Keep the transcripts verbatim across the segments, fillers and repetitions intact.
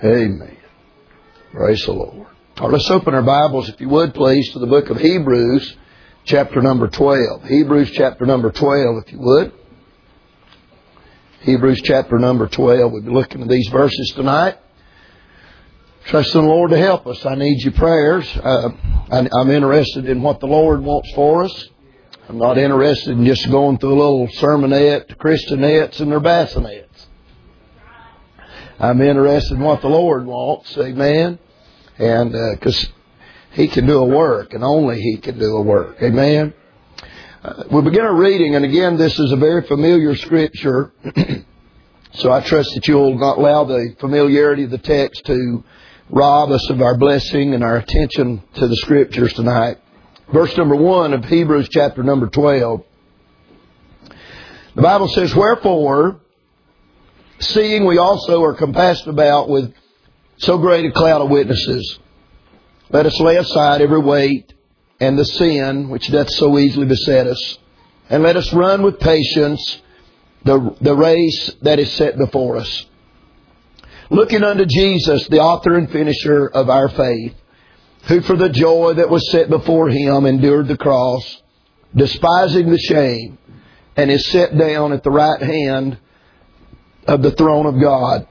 Amen. Praise the Lord. All right, let's open our Bibles, if you would, please, to the book of Hebrews, chapter number twelve. Hebrews chapter number twelve, if you would. Hebrews chapter number twelve. We'll be looking at these verses tonight. Trusting the Lord to help us. I need your prayers. Uh, I, I'm interested in what the Lord wants for us. I'm not interested in just going through a little sermonette, Christianettes, and their bassinets. I'm interested in what the Lord wants. Amen. And because uh, He can do a work, and only He can do a work. Amen. Uh, we'll begin our reading, and again, this is a very familiar scripture. So I trust that you'll not allow the familiarity of the text to rob us of our blessing and our attention to the scriptures tonight. Verse number one of Hebrews chapter number twelve. The Bible says, "Wherefore, seeing we also are compassed about with so great a cloud of witnesses, let us lay aside every weight and the sin which doth so easily beset us, and let us run with patience the, the race that is set before us. Looking unto Jesus, the author and finisher of our faith, who for the joy that was set before Him endured the cross, despising the shame, and is set down at the right hand of the throne of God.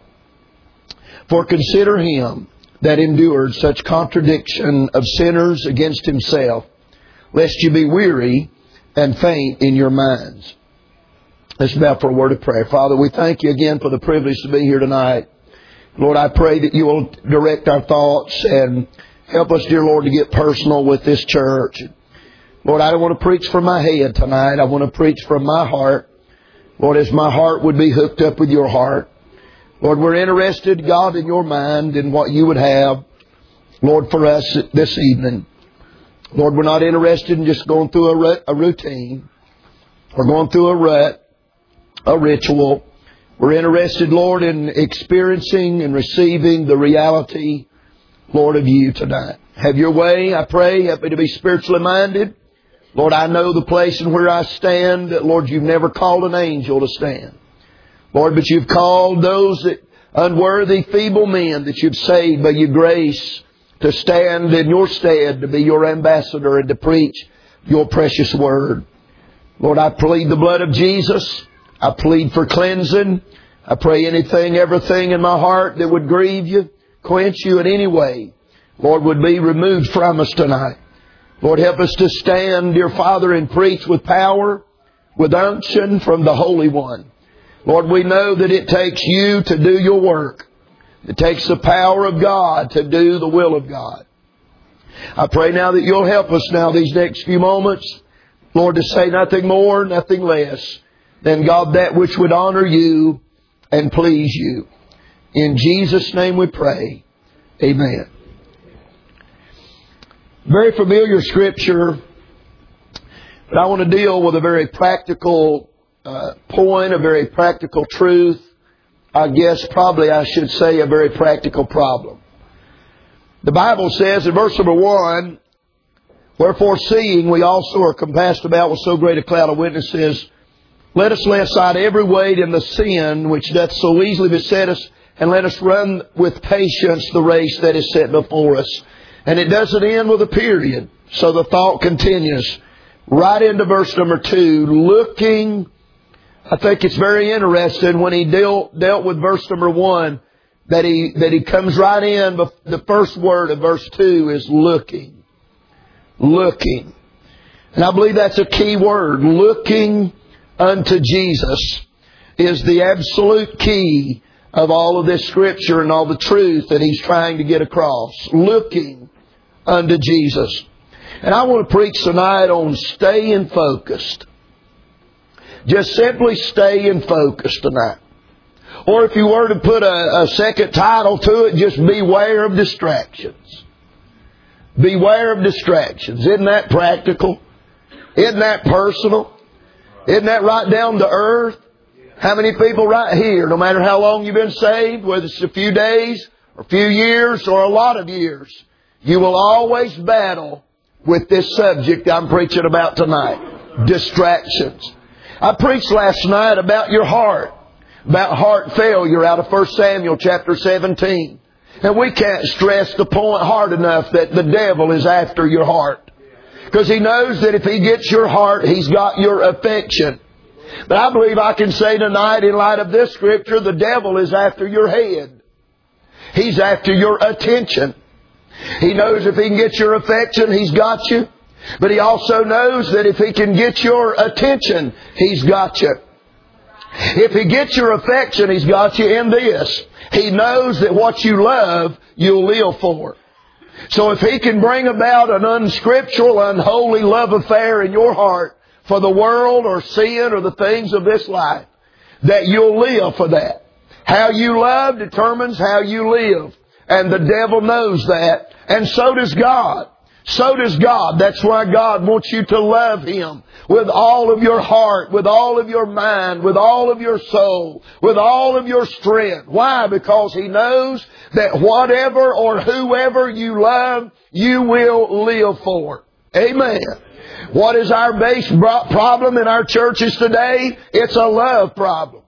For consider Him that endured such contradiction of sinners against Himself, lest you be weary and faint in your minds." Let's bow for a word of prayer. Father, we thank You again for the privilege to be here tonight. Lord, I pray that You will direct our thoughts and help us, dear Lord, to get personal with this church. Lord, I don't want to preach from my head tonight. I want to preach from my heart. Lord, as my heart would be hooked up with Your heart. Lord, we're interested, God, in Your mind and what You would have, Lord, for us this evening. Lord, we're not interested in just going through a, rut, a routine or going through a rut, a ritual. We're interested, Lord, in experiencing and receiving the reality, Lord, of You tonight. Have Your way, I pray. Help me to be spiritually minded. Lord, I know the place and where I stand. Lord, You've never called an angel to stand. Lord, but You've called those that unworthy, feeble men that You've saved by Your grace to stand in Your stead, to be Your ambassador and to preach Your precious word. Lord, I plead the blood of Jesus. I plead for cleansing. I pray anything, everything in my heart that would grieve You, quench You in any way, Lord, would be removed from us tonight. Lord, help us to stand, dear Father, and preach with power, with unction from the Holy One. Lord, we know that it takes You to do Your work. It takes the power of God to do the will of God. I pray now that You'll help us now these next few moments, Lord, to say nothing more, nothing less than, God, that which would honor You and please You. In Jesus' name we pray. Amen. Very familiar scripture, but I want to deal with a very practical uh, point, a very practical truth. I guess probably I should say a very practical problem. The Bible says in verse number one, "Wherefore seeing we also are compassed about with so great a cloud of witnesses, let us lay aside every weight and the sin which doth so easily beset us, and let us run with patience the race that is set before us." And it doesn't end with a period. So the thought continues right into verse number two. Looking, I think it's very interesting when he dealt, dealt with verse number one, that he, that he comes right in. The first word of verse two is looking. Looking. And I believe that's a key word. Looking unto Jesus is the absolute key of all of this scripture and all the truth that he's trying to get across. Looking unto Jesus. And I want to preach tonight on staying focused. Just simply staying focused tonight. Or if you were to put a, a second title to it, just beware of distractions. Beware of distractions. Isn't that practical? Isn't that personal? Isn't that right down to earth? How many people right here, no matter how long you've been saved, whether it's a few days, or a few years, or a lot of years, you will always battle with this subject I'm preaching about tonight. Distractions. I preached last night about your heart. About heart failure out of First Samuel chapter seventeen. And we can't stress the point hard enough that the devil is after your heart. Because he knows that if he gets your heart, he's got your affection. But I believe I can say tonight, in light of this Scripture, the devil is after your head. He's after your attention. He knows if he can get your affection, he's got you. But he also knows that if he can get your attention, he's got you. If he gets your affection, he's got you in this. He knows that what you love, you'll live for. So if he can bring about an unscriptural, unholy love affair in your heart for the world or sin or the things of this life, that you'll live for that. How you love determines how you live. And the devil knows that. And so does God. So does God. That's why God wants you to love Him with all of your heart, with all of your mind, with all of your soul, with all of your strength. Why? Because He knows that whatever or whoever you love, you will live for. Amen. What is our base problem in our churches today? It's a love problem.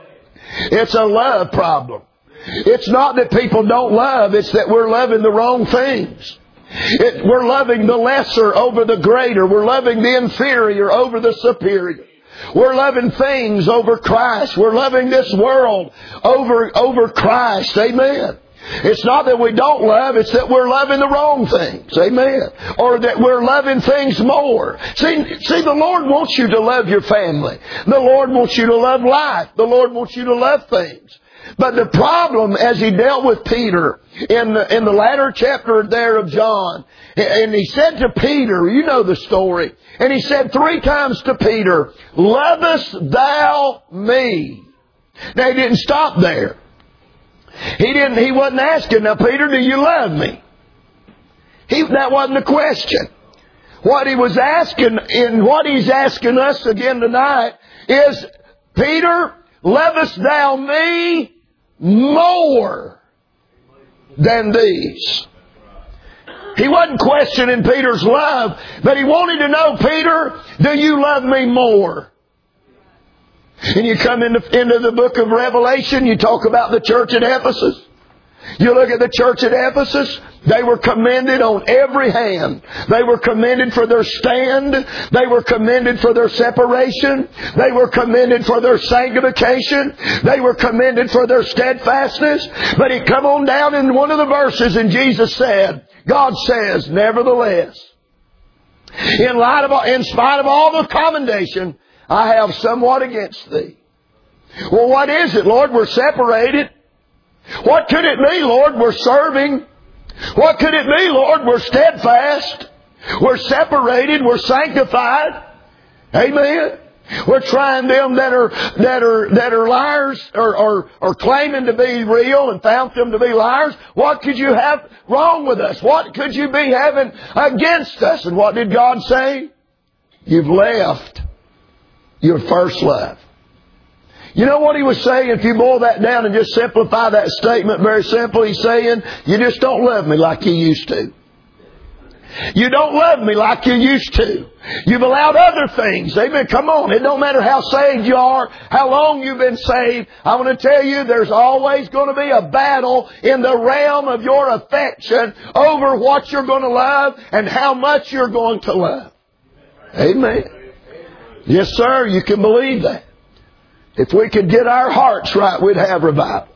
It's a love problem. It's not that people don't love, it's that we're loving the wrong things. It, we're loving the lesser over the greater. We're loving the inferior over the superior. We're loving things over Christ. We're loving this world over, over Christ. Amen. It's not that we don't love, it's that we're loving the wrong things. Amen. Or that we're loving things more. See, see, the Lord wants you to love your family. The Lord wants you to love life. The Lord wants you to love things. But the problem, as He dealt with Peter in the, in the latter chapter there of John, and He said to Peter, you know the story, and He said three times to Peter, "Lovest thou me?" Now He didn't stop there. He didn't. He wasn't asking, "Now Peter, do you love me?" He, that wasn't the question. What He was asking, and what He's asking us again tonight is, "Peter, lovest thou me more than these?" He wasn't questioning Peter's love, but he wanted to know, "Peter, do you love me more?" And you come into, into the book of Revelation, you talk about the church at Ephesus. You look at the church at Ephesus, they were commended on every hand. They were commended for their stand. They were commended for their separation. They were commended for their sanctification. They were commended for their steadfastness. But it come on down in one of the verses, and Jesus said, God says, "Nevertheless, in light of, in spite of all the commendation, I have somewhat against thee." Well, what is it, Lord? We're separated. What could it be, Lord? We're serving. What could it be, Lord? We're steadfast. We're separated. We're sanctified. Amen. We're trying them that are that are that are liars or, or or claiming to be real and found them to be liars. What could you have wrong with us? What could you be having against us? And what did God say? You've left your first love. You know what He was saying? If you boil that down and just simplify that statement very simple, He's saying, you just don't love me like you used to. You don't love me like you used to. You've allowed other things. Amen. Come on. It don't matter how saved you are, how long you've been saved. I want to tell you, there's always going to be a battle in the realm of your affection over what you're going to love and how much you're going to love. Amen. Yes, sir. You can believe that. If we could get our hearts right, we'd have revival.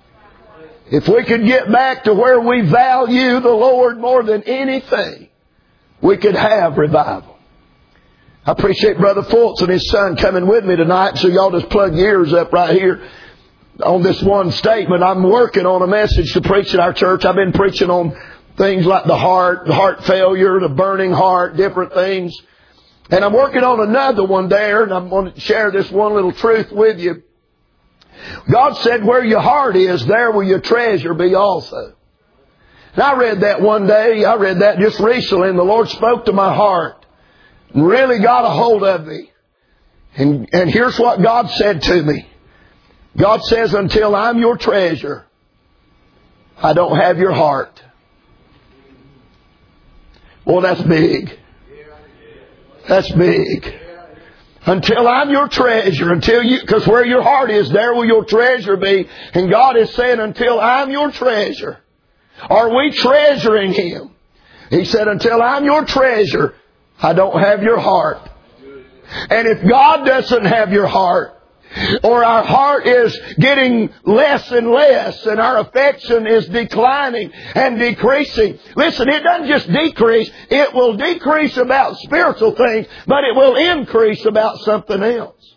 If we could get back to where we value the Lord more than anything, we could have revival. I appreciate Brother Fultz and his son coming with me tonight, so y'all just plug your ears up right here on this one statement. I'm working on a message to preach at our church. I've been preaching on things like the heart, the heart failure, the burning heart, different things. And I'm working on another one there, and I'm going to share this one little truth with you. God said, "Where your heart is, there will your treasure be also." And I read that one day. I read that just recently, and the Lord spoke to my heart and really got a hold of me. And, and here's what God said to me. God says, "Until I'm your treasure, I don't have your heart." Well, that's big. That's big. Until I'm your treasure, until you, because where your heart is, there will your treasure be. And God is saying, until I'm your treasure, Are we treasuring Him? He said, until I'm your treasure, I don't have your heart. And if God doesn't have your heart, or our heart is getting less and less, and our affection is declining and decreasing. Listen, it doesn't just decrease. It will decrease about spiritual things, but it will increase about something else.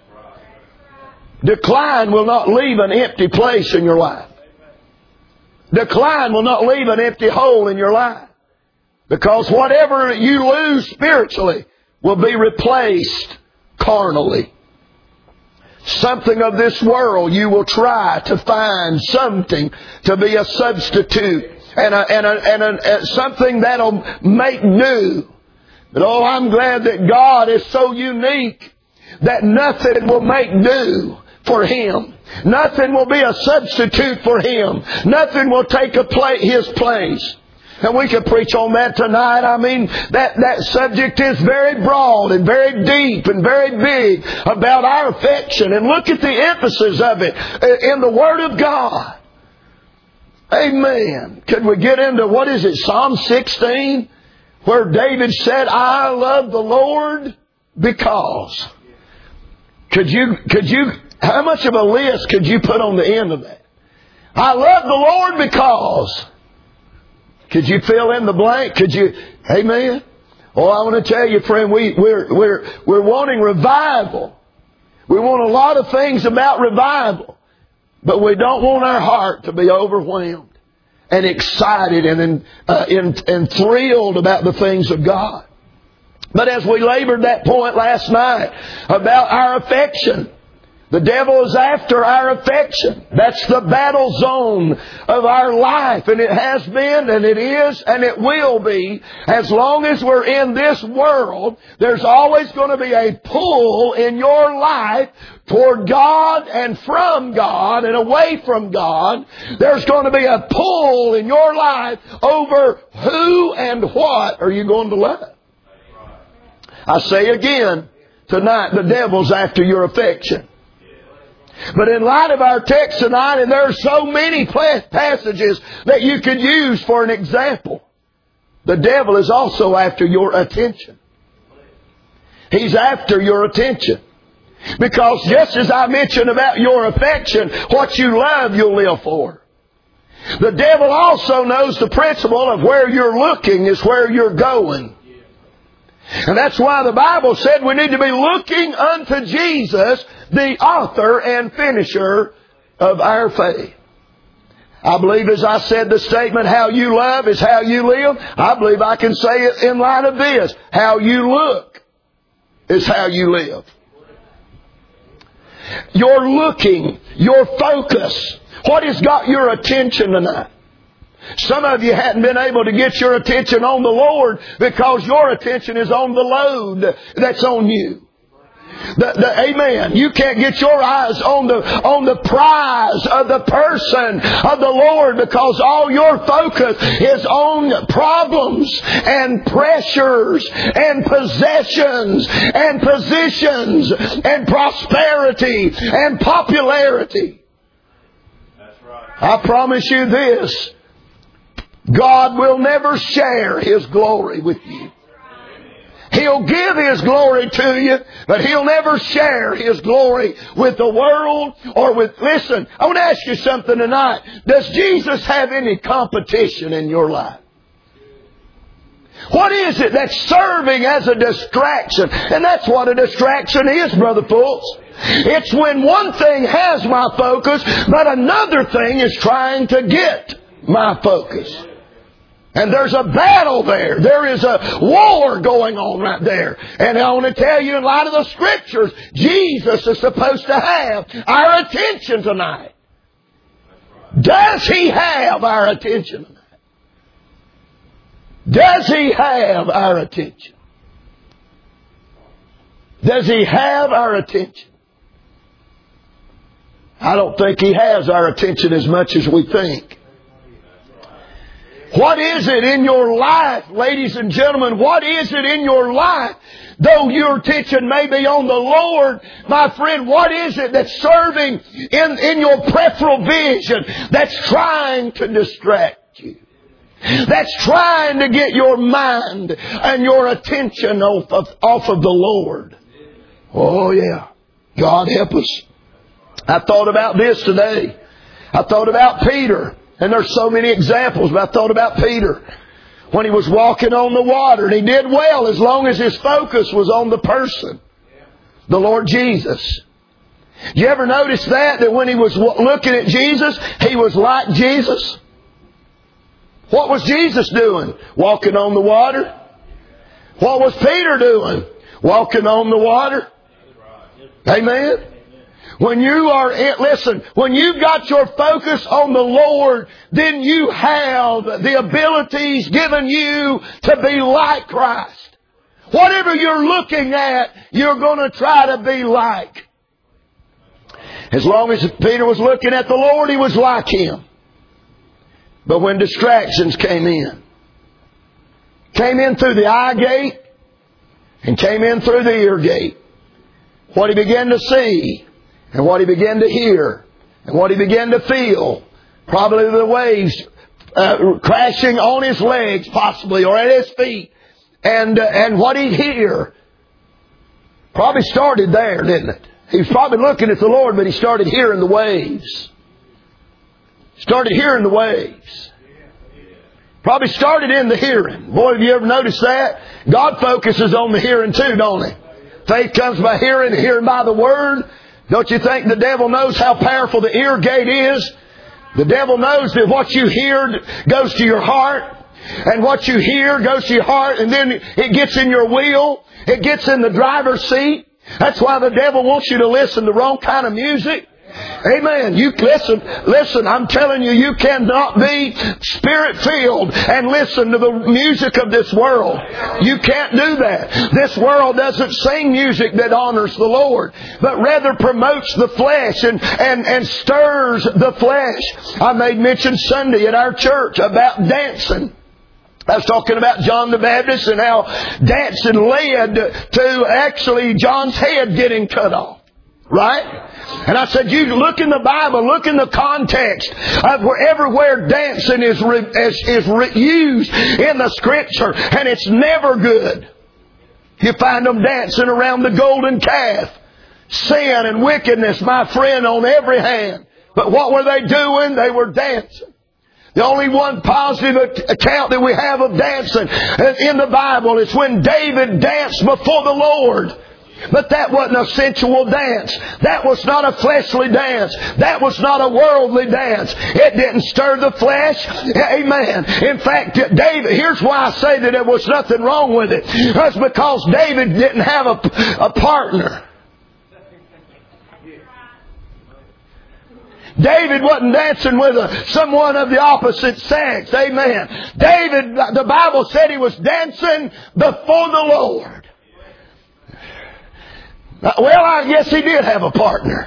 Decline will not leave an empty place in your life. Decline will not leave an empty hole in your life. Because whatever you lose spiritually will be replaced carnally. Something of this world, you will try to find something to be a substitute and, a, and, a, and a, a, something that'll make new. But oh, I'm glad that God is so unique that nothing will make new for Him. Nothing will be a substitute for Him. Nothing will take a pla- His place. And we could preach on that tonight. I mean, that, that subject is very broad and very deep and very big about our affection. And look at the emphasis of it in the Word of God. Amen. Could we get into, what is it, Psalm sixteen? Where David said, I love the Lord because. Could you, could you, how much of a list could you put on the end of that? I love the Lord because. Could you fill in the blank? Could you? Amen. Oh, I want to tell you, friend, we, we're, we're, we're wanting revival. We want a lot of things about revival. But we don't want our heart to be overwhelmed and excited and, uh, and, and thrilled about the things of God. But as we labored that point last night about our affection, the devil is after our affection. That's the battle zone of our life. And it has been, and it is, and it will be. As long as we're in this world, there's always going to be a pull in your life toward God and from God and away from God. There's going to be a pull in your life over who and what are you going to love. I say again, tonight the devil's after your affection. But in light of our text tonight, and there are so many passages that you could use for an example, the devil is also after your attention. He's after your attention. Because just as I mentioned about your affection, what you love, you'll live for. The devil also knows the principle of where you're looking is where you're going. And that's why the Bible said we need to be looking unto Jesus, the author and finisher of our faith. I believe, as I said the statement, how you love is how you live. I believe I can say it in light of this. How you look is how you live. Your looking, your focus, what has got your attention tonight? Some of you hadn't been able to get your attention on the Lord because your attention is on the load that's on you. The, the, amen. You can't get your eyes on the, on the prize of the person of the Lord because all your focus is on problems and pressures and possessions and positions and prosperity and popularity. That's right. I promise you this. God will never share His glory with you. He'll give His glory to you, but He'll never share His glory with the world or with... Listen, I want to ask you something tonight. Does Jesus have any competition in your life? What is it that's serving as a distraction? And that's what a distraction is, Brother Fultz. It's when one thing has my focus, but another thing is trying to get my focus. And there's a battle there. There is a war going on right there. And I want to tell you, in light of the Scriptures, Jesus is supposed to have our attention tonight. Does He have our attention tonight? Does He have our attention? Does He have our attention? I don't think He has our attention as much as we think. What is it in your life, ladies and gentlemen? What is it in your life? Though your attention may be on the Lord, my friend, what is it that's serving in, in your peripheral vision that's trying to distract you. That's trying to get your mind and your attention off of, off of the Lord. Oh yeah. God help us. I thought about this today. I thought about Peter. And there's so many examples, but I thought about Peter. When he was walking on the water. And he did well as long as his focus was on the person. The Lord Jesus. You ever notice that? That when he was looking at Jesus, he was like Jesus? What was Jesus doing? Walking on the water. What was Peter doing? Walking on the water. Amen? When you are, listen, when you've got your focus on the Lord, then you have the abilities given you to be like Christ. Whatever you're looking at, you're going to try to be like. As long as Peter was looking at the Lord, he was like Him. But when distractions came in, came in through the eye gate and came in through the ear gate, what he began to see and what he began to hear and what he began to feel, probably the waves uh, crashing on his legs possibly or at his feet, and uh, and what he'd hear probably started there, didn't it? He was probably looking at the Lord, but he started hearing the waves. Started hearing the waves. Probably started in the hearing. Boy, have you ever noticed that? God focuses on the hearing too, don't He? Faith comes by hearing, and hearing by the Word. Don't you think the devil knows how powerful the ear gate is? The devil knows that what you hear goes to your heart. And what you hear goes to your heart, and then it gets in your wheel. It gets in the driver's seat. That's why the devil wants you to listen to the wrong kind of music. Amen. You listen, listen, I'm telling you, you cannot be Spirit-filled and listen to the music of this world. You can't do that. This world doesn't sing music that honors the Lord, but rather promotes the flesh and, and, and stirs the flesh. I made mention Sunday at our church about dancing. I was talking about John the Baptist and how dancing led to actually John's head getting cut off. Right? And I said, you look in the Bible, look in the context of where everywhere dancing is, re, is, is re, used in the Scripture, and it's never good. You find them dancing around the golden calf. Sin and wickedness, my friend, on every hand. But what were they doing? They were dancing. The only one positive account that we have of dancing in the Bible is when David danced before the Lord. But that wasn't a sensual dance. That was not a fleshly dance. That was not a worldly dance. It didn't stir the flesh. Amen. In fact, David, here's why I say that there was nothing wrong with it. That's because David didn't have a, a partner. David wasn't dancing with a, someone of the opposite sex. Amen. David, the Bible said he was dancing before the Lord. Well, I guess he did have a partner.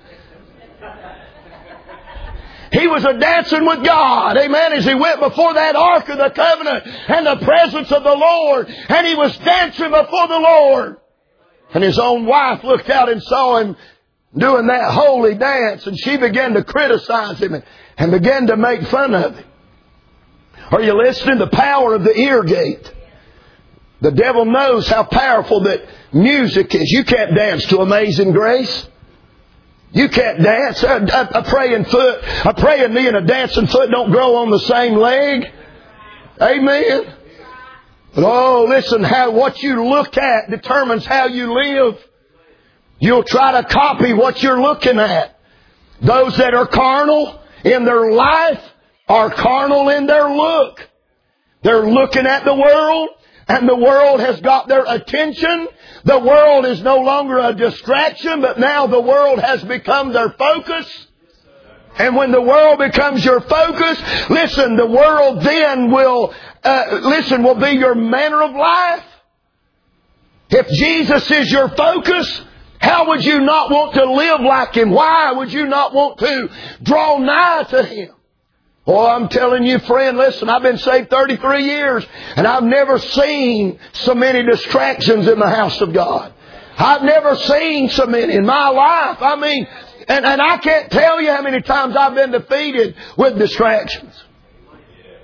He was a dancing with God, amen, as he went before that Ark of the Covenant and the presence of the Lord. And he was dancing before the Lord. And his own wife looked out and saw him doing that holy dance. And she began to criticize him and, and began to make fun of him. Are you listening? The power of the ear gate. The devil knows how powerful that music is. You can't dance to Amazing Grace. You can't dance. A, a, a praying foot, a praying knee and a dancing foot don't grow on the same leg. Amen. But oh, listen, how what you look at determines how you live. You'll try to copy what you're looking at. Those that are carnal in their life are carnal in their look. They're looking at the world. And the world has got their attention. The world is no longer a distraction, but now the world has become their focus. And when the world becomes your focus, listen, the world then will, uh, listen, will be your manner of life. If Jesus is your focus, how would you not want to live like Him? Why would you not want to draw nigh to Him? Oh, I'm telling you, friend, listen, I've been saved thirty-three years, and I've never seen so many distractions in the house of God. I've never seen so many in my life. I mean, and, and I can't tell you how many times I've been defeated with distractions.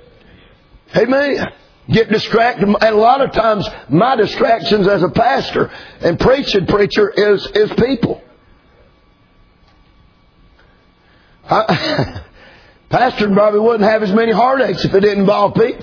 Amen. Get distracted. And a lot of times my distractions as a pastor and preaching preacher is, is people. I, pastor probably wouldn't have as many heartaches if it didn't involve people.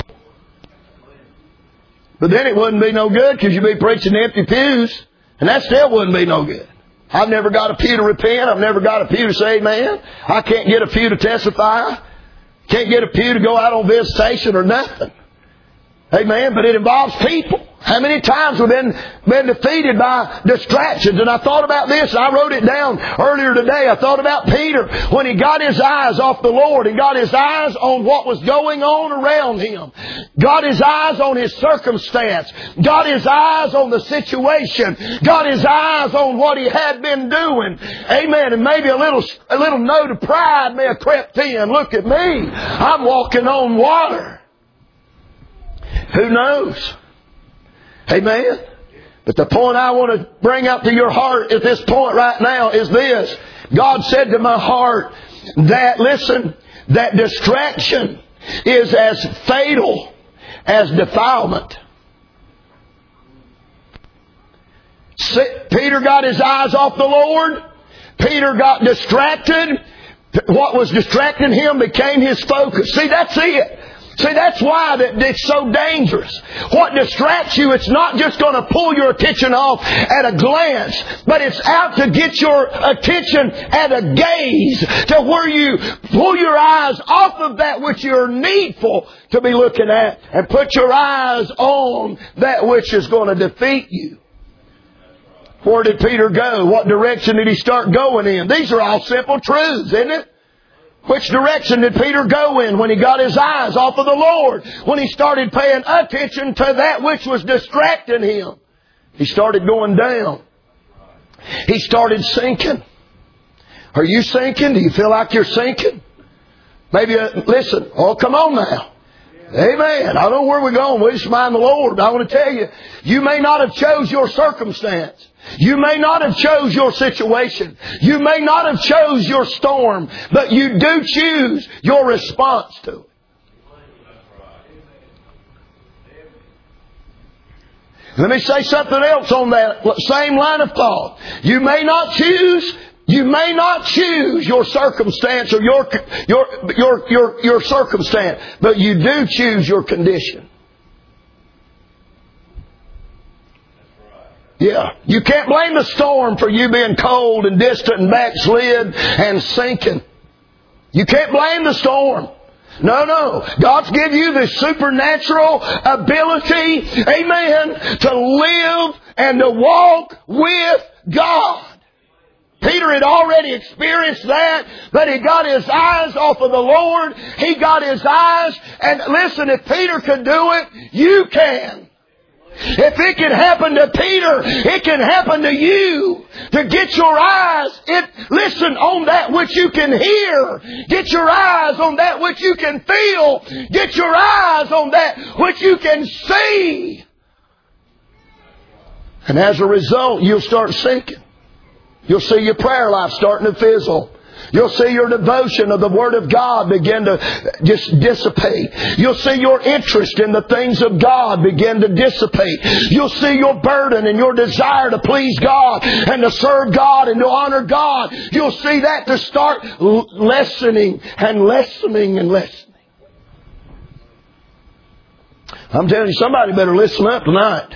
But then it wouldn't be no good because you'd be preaching to empty pews. And that still wouldn't be no good. I've never got a pew to repent. I've never got a pew to say amen. I can't get a pew to testify. Can't get a pew to go out on visitation or nothing. Amen. But it involves people. How many times we've been, been defeated by distractions? And I thought about this. I wrote it down earlier today. I thought about Peter when he got his eyes off the Lord and got his eyes on what was going on around him. Got his eyes on his circumstance. Got his eyes on the situation. Got his eyes on what he had been doing. Amen. And maybe a little, a little note of pride may have crept in. Look at me. I'm walking on water. Who knows? Amen. But the point I want to bring up to your heart at this point right now is this. God said to my heart that, listen, that distraction is as fatal as defilement. Peter got his eyes off the Lord. Peter got distracted. What was distracting him became his focus. See, that's it. See, that's why that it's so dangerous. What distracts you, it's not just going to pull your attention off at a glance, but it's out to get your attention at a gaze to where you pull your eyes off of that which you're needful to be looking at and put your eyes on that which is going to defeat you. Where did Peter go? What direction did he start going in? These are all simple truths, isn't it? Which direction did Peter go in when he got his eyes off of the Lord? When he started paying attention to that which was distracting him. He started going down. He started sinking. Are you sinking? Do you feel like you're sinking? Maybe, uh, listen, oh, come on now. Amen. I don't know where we're going. We just mind the Lord. I want to tell you, you may not have chose your circumstance. You may not have chose your situation. You may not have chose your storm. But you do choose your response to it. Let me say something else on that same line of thought. You may not choose You may not choose your circumstance or your, your, your, your, your circumstance, but you do choose your condition. Yeah. You can't blame the storm for you being cold and distant and backslid and sinking. You can't blame the storm. No, no. God's given you this supernatural ability, amen, to live and to walk with God. Peter had already experienced that, but he got his eyes off of the Lord. He got his eyes, and listen, if Peter could do it, you can. If it can happen to Peter, it can happen to you. To get your eyes, it, listen, on that which you can hear. Get your eyes on that which you can feel. Get your eyes on that which you can see. And as a result, you'll start sinking. You'll see your prayer life starting to fizzle. You'll see your devotion of the Word of God begin to just dissipate. You'll see your interest in the things of God begin to dissipate. You'll see your burden and your desire to please God and to serve God and to honor God. You'll see that to start lessening and lessening and lessening. I'm telling you, somebody better listen up tonight.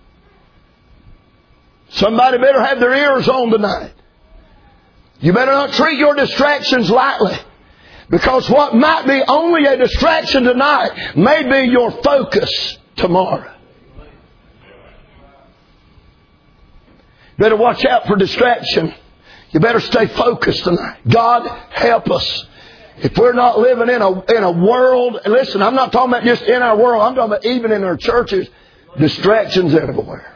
Somebody better have their ears on tonight. You better not treat your distractions lightly. Because what might be only a distraction tonight may be your focus tomorrow. Better watch out for distraction. You better stay focused tonight. God help us. If we're not living in a, in a world, listen, I'm not talking about just in our world. I'm talking about even in our churches, distractions everywhere.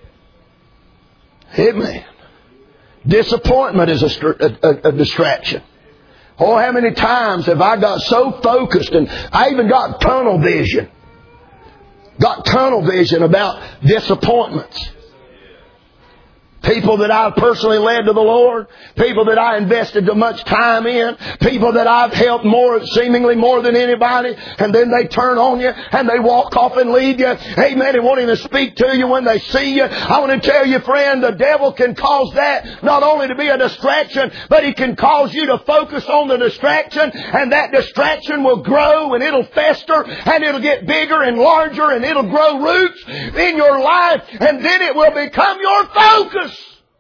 Amen. Disappointment is a, a, a distraction. Oh, how many times have I got so focused, and I even got tunnel vision. Got tunnel vision about disappointments. People that I've personally led to the Lord. People that I invested too much time in. People that I've helped more, seemingly more than anybody. And then they turn on you and they walk off and leave you. Amen. They won't even speak to you when they see you. I want to tell you, friend, the devil can cause that not only to be a distraction, but he can cause you to focus on the distraction. And that distraction will grow and it'll fester and it'll get bigger and larger and it'll grow roots in your life. And then it will become your focus.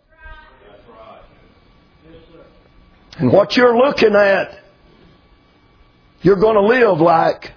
And what you're looking at, you're going to live like.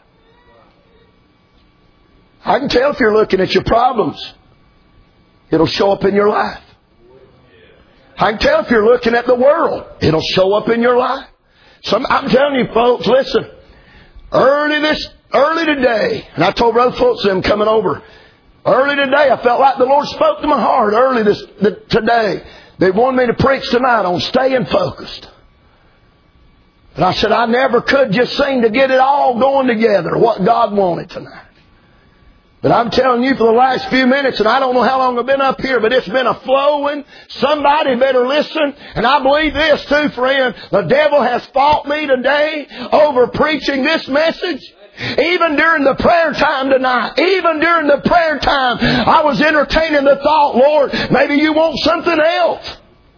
I can tell if you're looking at your problems. It'll show up in your life. I can tell if you're looking at the world. It'll show up in your life. Some, I'm telling you folks, listen. Early this, early today, and I told Brother Fultz them coming over. Early today, I felt like the Lord spoke to my heart early this the, today. They wanted me to preach tonight on staying focused. And I said, I never could just seem to get it all going together, what God wanted tonight. But I'm telling you for the last few minutes, and I don't know how long I've been up here, but it's been a flowing. Somebody better listen. And I believe this too, friend. The devil has fought me today over preaching this message. Even during the prayer time tonight, even during the prayer time, I was entertaining the thought, Lord, maybe you want something else.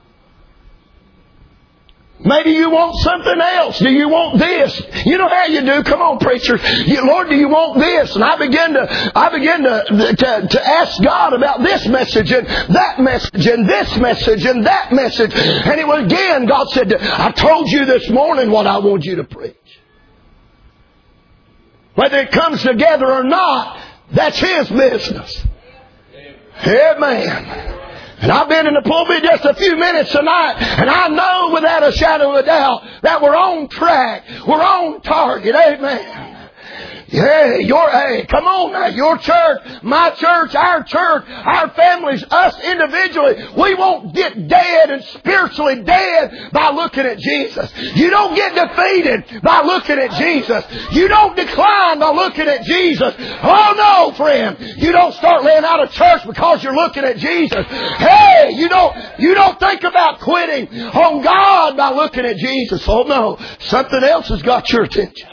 Maybe you want something else. Do you want this? You know how you do. Come on, preacher. You, Lord, do you want this? And I began to, I began to, to, to ask God about this message and that message and this message and that message. And it was again, God said, I told you this morning what I want you to preach. Whether it comes together or not, that's His business. Amen. And I've been in the pulpit just a few minutes tonight, and I know without a shadow of a doubt that we're on track. We're on target. Amen. Yeah, your, hey, come on now. Your church, my church, our church, our families, us individually, we won't get dead and spiritually dead by looking at Jesus. You don't get defeated by looking at Jesus. You don't decline by looking at Jesus. Oh no, friend. You don't start laying out of church because you're looking at Jesus. Hey, you don't, you don't think about quitting on God by looking at Jesus. Oh no, something else has got your attention.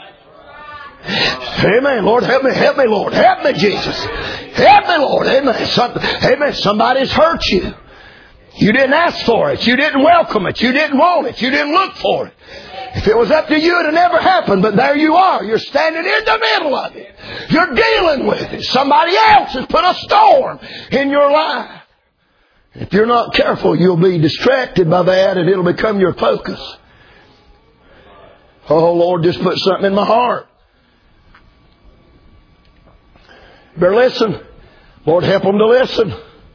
Amen. Lord, help me. Help me, Lord. Help me, Jesus. Help me, Lord. Amen. Some, amen. Somebody's hurt you. You didn't ask for it. You didn't welcome it. You didn't want it. You didn't look for it. If it was up to you, it'd never happen. But there you are. You're standing in the middle of it. You're dealing with it. Somebody else has put a storm in your life. If you're not careful, you'll be distracted by that and it'll become your focus. Oh, Lord, just put something in my heart. Better listen. Lord, help them to listen.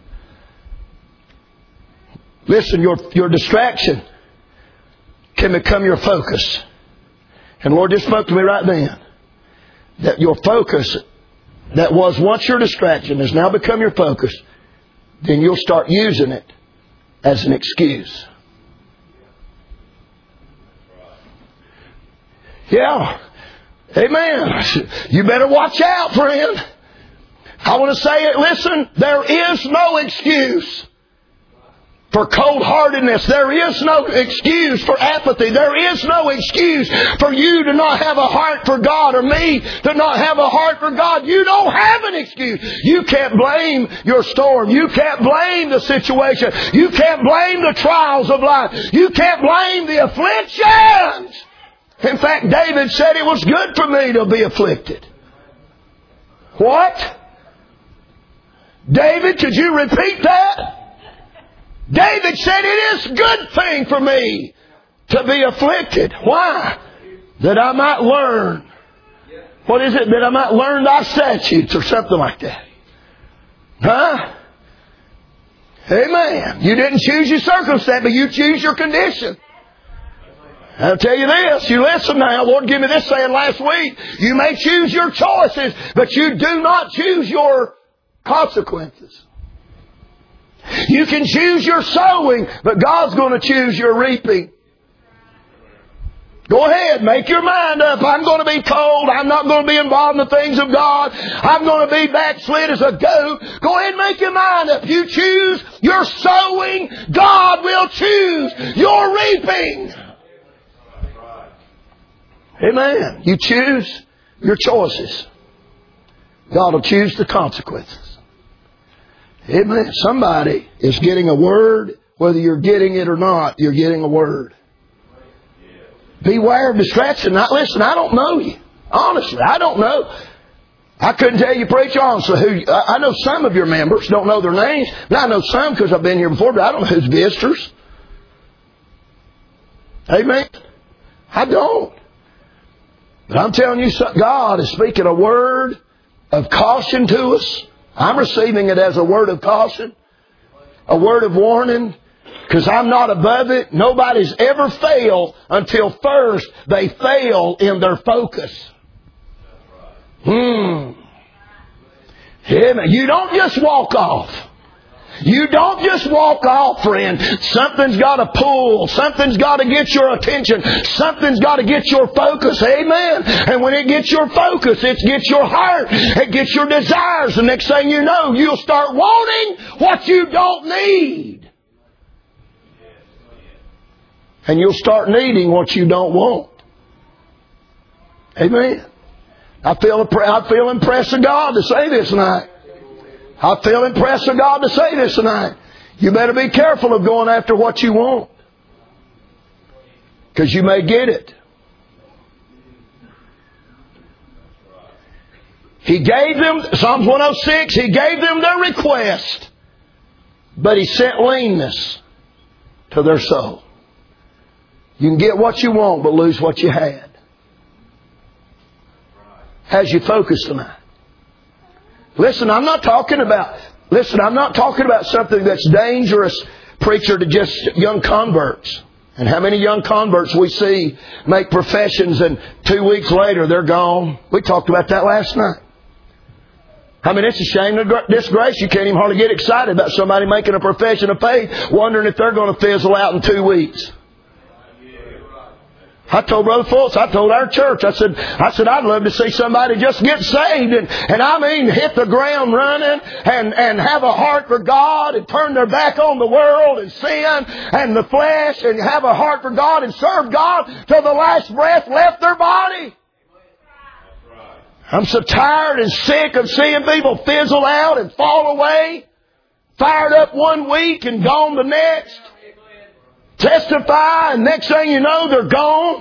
Listen, your, your distraction can become your focus. And Lord just spoke to me right then. That your focus, that was once your distraction, has now become your focus. Then you'll start using it as an excuse. Yeah. Amen. You better watch out, friend. I want to say it, listen, there is no excuse for cold-heartedness. There is no excuse for apathy. There is no excuse for you to not have a heart for God or me to not have a heart for God. You don't have an excuse. You can't blame your storm. You can't blame the situation. You can't blame the trials of life. You can't blame the afflictions. In fact, David said it was good for me to be afflicted. What? David, could you repeat that? David said it is a good thing for me to be afflicted. Why? That I might learn. What is it? That I might learn thy statutes or something like that. Huh? Amen. You didn't choose your circumstance, but you choose your condition. I'll tell you this, you listen now, Lord gave me this saying last week. You may choose your choices, but you do not choose your consequences. You can choose your sowing, but God's going to choose your reaping. Go ahead, make your mind up. I'm going to be cold. I'm not going to be involved in the things of God. I'm going to be backslid as a goat. Go ahead and make your mind up. You choose your sowing, God will choose your reaping. Amen. You choose your choices. God will choose the consequences. Amen. Somebody is getting a word. Whether you're getting it or not, you're getting a word. Beware of distraction. Now, listen, I don't know you. Honestly, I don't know. I couldn't tell you, preach honestly, who. I know some of your members, don't know their names, but I know some because I've been here before, but I don't know who's visitors. Amen. I don't. But I'm telling you, God is speaking a word of caution to us. I'm receiving it as a word of caution, a word of warning. Because I'm not above it. Nobody's ever failed until first they fail in their focus. Hmm. You don't just walk off. You don't just walk off, friend. Something's got to pull. Something's got to get your attention. Something's got to get your focus. Amen. And when it gets your focus, it gets your heart. It gets your desires. The next thing you know, you'll start wanting what you don't need. And you'll start needing what you don't want. Amen. I feel, I feel impressed of God to say this tonight. I feel impressed of God to say this tonight. You better be careful of going after what you want. Because you may get it. He gave them, Psalms one oh six, He gave them their request. But He sent leanness to their soul. You can get what you want, but lose what you had. How's your focus tonight? Listen, I'm not talking about, listen, I'm not talking about something that's dangerous, preacher, to just young converts. And how many young converts we see make professions and two weeks later they're gone. We talked about that last night. I mean, it's a shame and disgrace. You can't even hardly get excited about somebody making a profession of faith, wondering if they're going to fizzle out in two weeks. I told Brother Fultz, I told our church, I said, I said, I'd love to see somebody just get saved and, and I mean, hit the ground running and, and have a heart for God and turn their back on the world and sin and the flesh and have a heart for God and serve God till the last breath left their body. I'm so tired and sick of seeing people fizzle out and fall away, fired up one week and gone the next. Testify, and next thing you know, they're gone.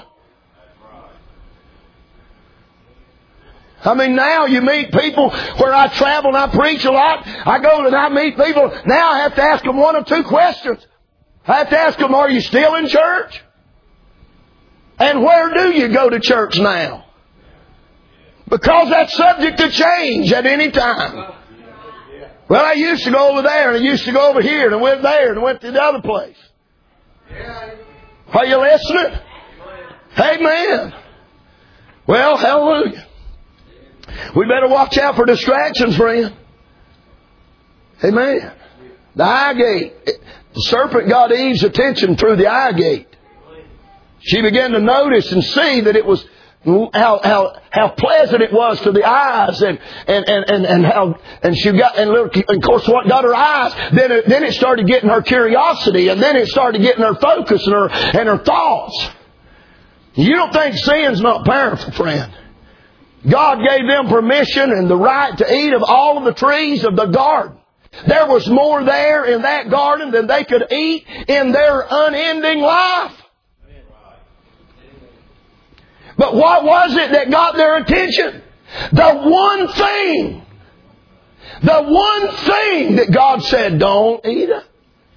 I mean, now you meet people where I travel and I preach a lot. I go and I meet people. Now I have to ask them one or two questions. I have to ask them, are you still in church? And where do you go to church now? Because that's subject to change at any time. Well, I used to go over there and I used to go over here and I went there and I went to the other place. Are you listening? Amen. Well, hallelujah. We better watch out for distractions, friend. Amen. The eye gate. The serpent got Eve's attention through the eye gate. She began to notice and see that it was how how how pleasant it was to the eyes, and and and and, and how and she got and, look, and of course what got her eyes, then it, then it started getting her curiosity, and then it started getting her focus and her and her thoughts. You don't think sin's not powerful, friend? God gave them permission and the right to eat of all of the trees of the garden. There was more there in that garden than they could eat in their unending life. But what was it that got their attention? The one thing. The one thing that God said, don't eat it.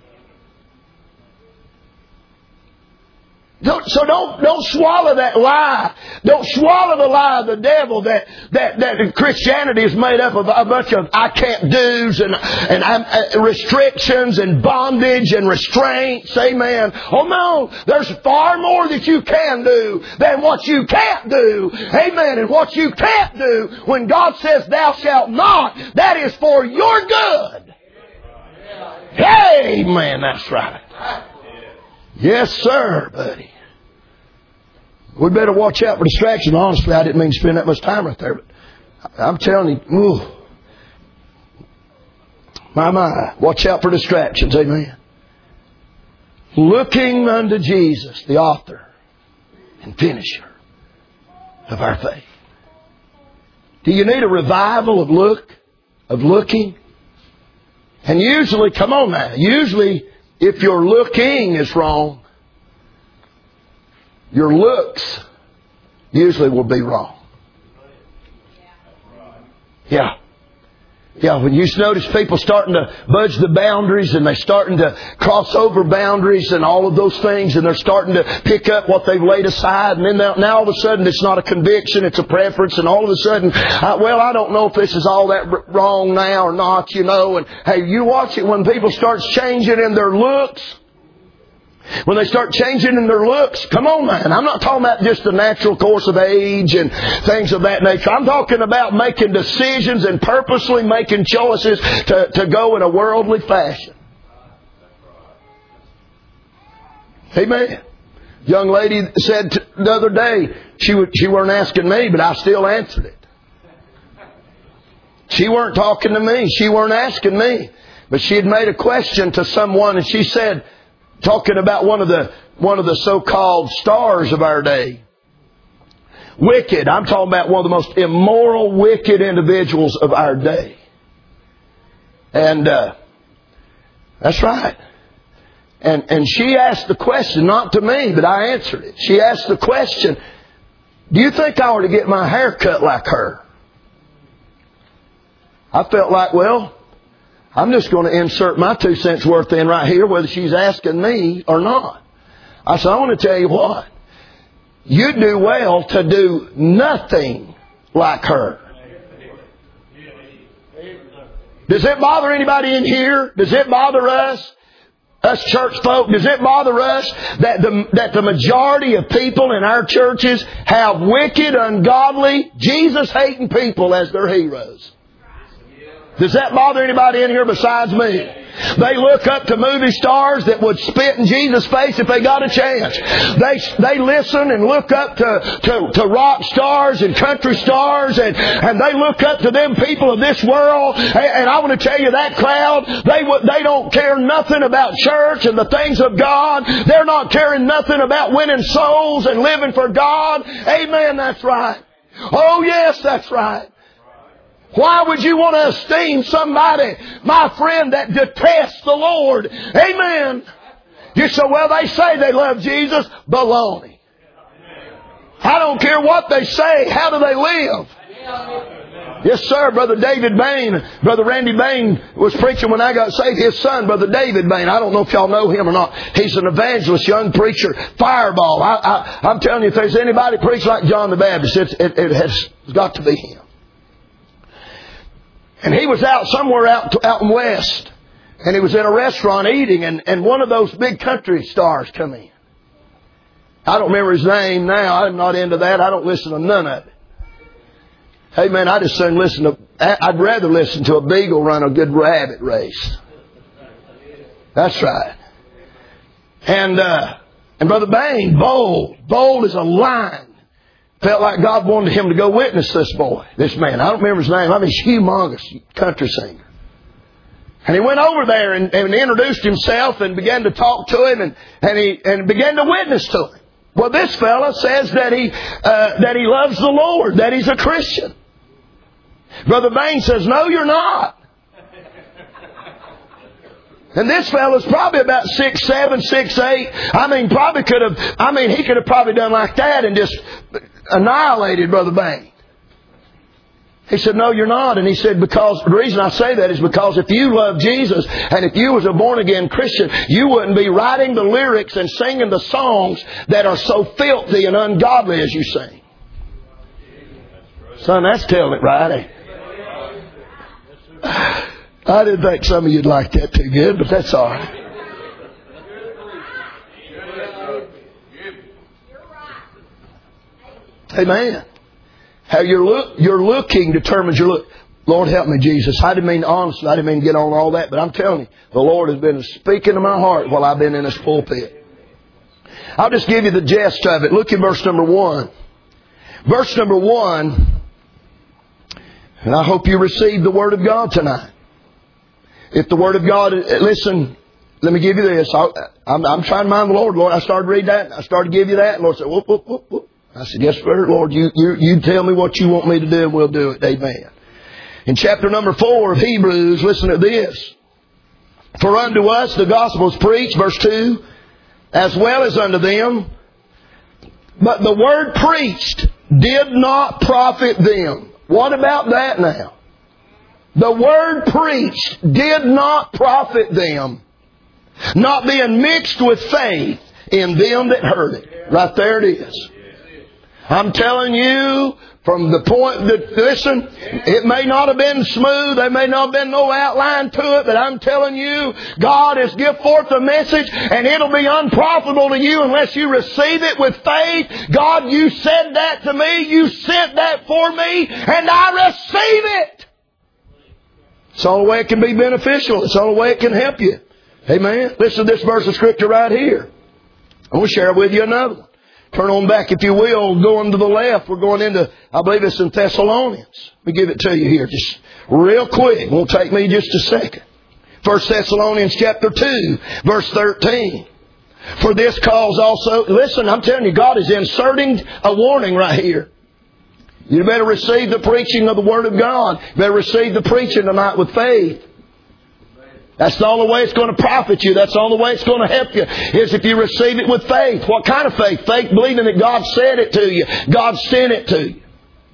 Don't, so don't don't swallow that lie. Don't swallow the lie of the devil that that that Christianity is made up of a bunch of I can't do's and and uh, restrictions and bondage and restraints. Amen. Oh no, there's far more that you can do than what you can't do. Amen. And what you can't do, when God says thou shalt not, that is for your good. Amen. That's right. Yes, sir, buddy. We better watch out for distractions. Honestly, I didn't mean to spend that much time right there, but I'm telling you, ooh, my, my, watch out for distractions. Amen. Looking unto Jesus, the author and finisher of our faith. Do you need a revival of look, of looking? And usually, come on now, usually if your looking is wrong, your looks usually will be wrong. Yeah. Yeah, when you notice people starting to budge the boundaries and they're starting to cross over boundaries and all of those things, and they're starting to pick up what they've laid aside, and then now all of a sudden it's not a conviction, it's a preference, and all of a sudden, uh, well, I don't know if this is all that wrong now or not, you know, and hey, you watch it when people start changing in their looks. When they start changing in their looks, come on, man. I'm not talking about just the natural course of age and things of that nature. I'm talking about making decisions and purposely making choices to, to go in a worldly fashion. Amen. Young lady said the other day, she she weren't asking me, but I still answered it. She weren't talking to me. She weren't asking me. But she had made a question to someone, and she said, talking about one of the one of the so-called stars of our day. Wicked. I'm talking about one of the most immoral, wicked individuals of our day. And uh, that's right. And and she asked the question, not to me, but I answered it. She asked the question, do you think I ought to get my hair cut like her? I felt like, well, I'm just going to insert my two cents worth in right here, whether she's asking me or not. I said, I want to tell you what. You do well to do nothing like her. Does it bother anybody in here? Does it bother us? Us church folk? Does it bother us that the, that the majority of people in our churches have wicked, ungodly, Jesus-hating people as their heroes? Does that bother anybody in here besides me? They look up to movie stars that would spit in Jesus' face if they got a chance. They they listen and look up to, to, to rock stars and country stars, and, and they look up to them people of this world. And, and I want to tell you, that crowd, they they don't care nothing about church and the things of God. They're not caring nothing about winning souls and living for God. Amen, that's right. Oh yes, that's right. Why would you want to esteem somebody, my friend, that detests the Lord? Amen. You say, well, they say they love Jesus. Baloney. I don't care what they say. How do they live? Yes, sir. Brother David Bain, Brother Randy Bain was preaching when I got saved. His son, Brother David Bain. I don't know if y'all know him or not. He's an evangelist, young preacher, fireball. I, I, I'm telling you, if there's anybody preach like John the Baptist, it's, it, it has got to be him. And he was out somewhere out out in West. And he was in a restaurant eating. And, and one of those big country stars come in. I don't remember his name now. I'm not into that. I don't listen to none of it. Hey man, I just soon listen to... I'd rather listen to a beagle run a good rabbit race. That's right. And, uh, and Brother Bain, bold. Bold as a lion. Felt like God wanted him to go witness this boy, this man. I don't remember his name. I mean, he's humongous country singer. And he went over there and, and introduced himself and began to talk to him and, and he and began to witness to him. Well, this fella says that he uh, that he loves the Lord, that he's a Christian. Brother Bain says, no, you're not. And this fella's probably about six, seven, six, eight. I mean, probably could have, I mean, he could have probably done like that and just annihilated Brother Bain. He said, no, you're not. And he said, because the reason I say that is because if you love Jesus and if you was a born-again Christian, you wouldn't be writing the lyrics and singing the songs that are so filthy and ungodly as you sing. Son, that's telling it right, eh? I didn't think some of you'd like that too good, but that's all right. Amen. How you're look, you're looking determines your look. Lord help me, Jesus. I didn't mean honestly, I didn't mean to get on all that, but I'm telling you, the Lord has been speaking to my heart while I've been in this pulpit. I'll just give you the gist of it. Look at verse number one. Verse number one, and I hope you received the Word of God tonight. If the Word of God, listen, let me give you this. I, I'm, I'm trying to mind the Lord. Lord, I started to read that. I started to give you that. And the Lord said, whoop, whoop, whoop, whoop. I said, yes, sir, Lord, you, you, you tell me what you want me to do and we'll do it. Amen. In chapter number four of Hebrews, listen to this. For unto us the gospel is preached, verse two, as well as unto them. But the word preached did not profit them. What about that now? The word preached did not profit them, not being mixed with faith in them that heard it. Right there it is. I'm telling you, from the point that, listen, it may not have been smooth, there may not have been no outline to it, but I'm telling you, God has given forth a message and it'll be unprofitable to you unless you receive it with faith. God, you said that to me, you sent that for me, and I receive it. It's the only way it can be beneficial. It's the only way it can help you. Amen. Listen to this verse of Scripture right here. I'm going to share with you another one. Turn on back, if you will, going to the left. We're going into, I believe it's in Thessalonians. Let me give it to you here just real quick. It won't take me just a second. First Thessalonians chapter two, verse thirteen. For this cause also, listen, I'm telling you, God is inserting a warning right here. You better receive the preaching of the Word of God. You better receive the preaching tonight with faith. That's the only way it's going to profit you. That's the only way it's going to help you, is if you receive it with faith. What kind of faith? Faith believing that God said it to you. God sent it to you.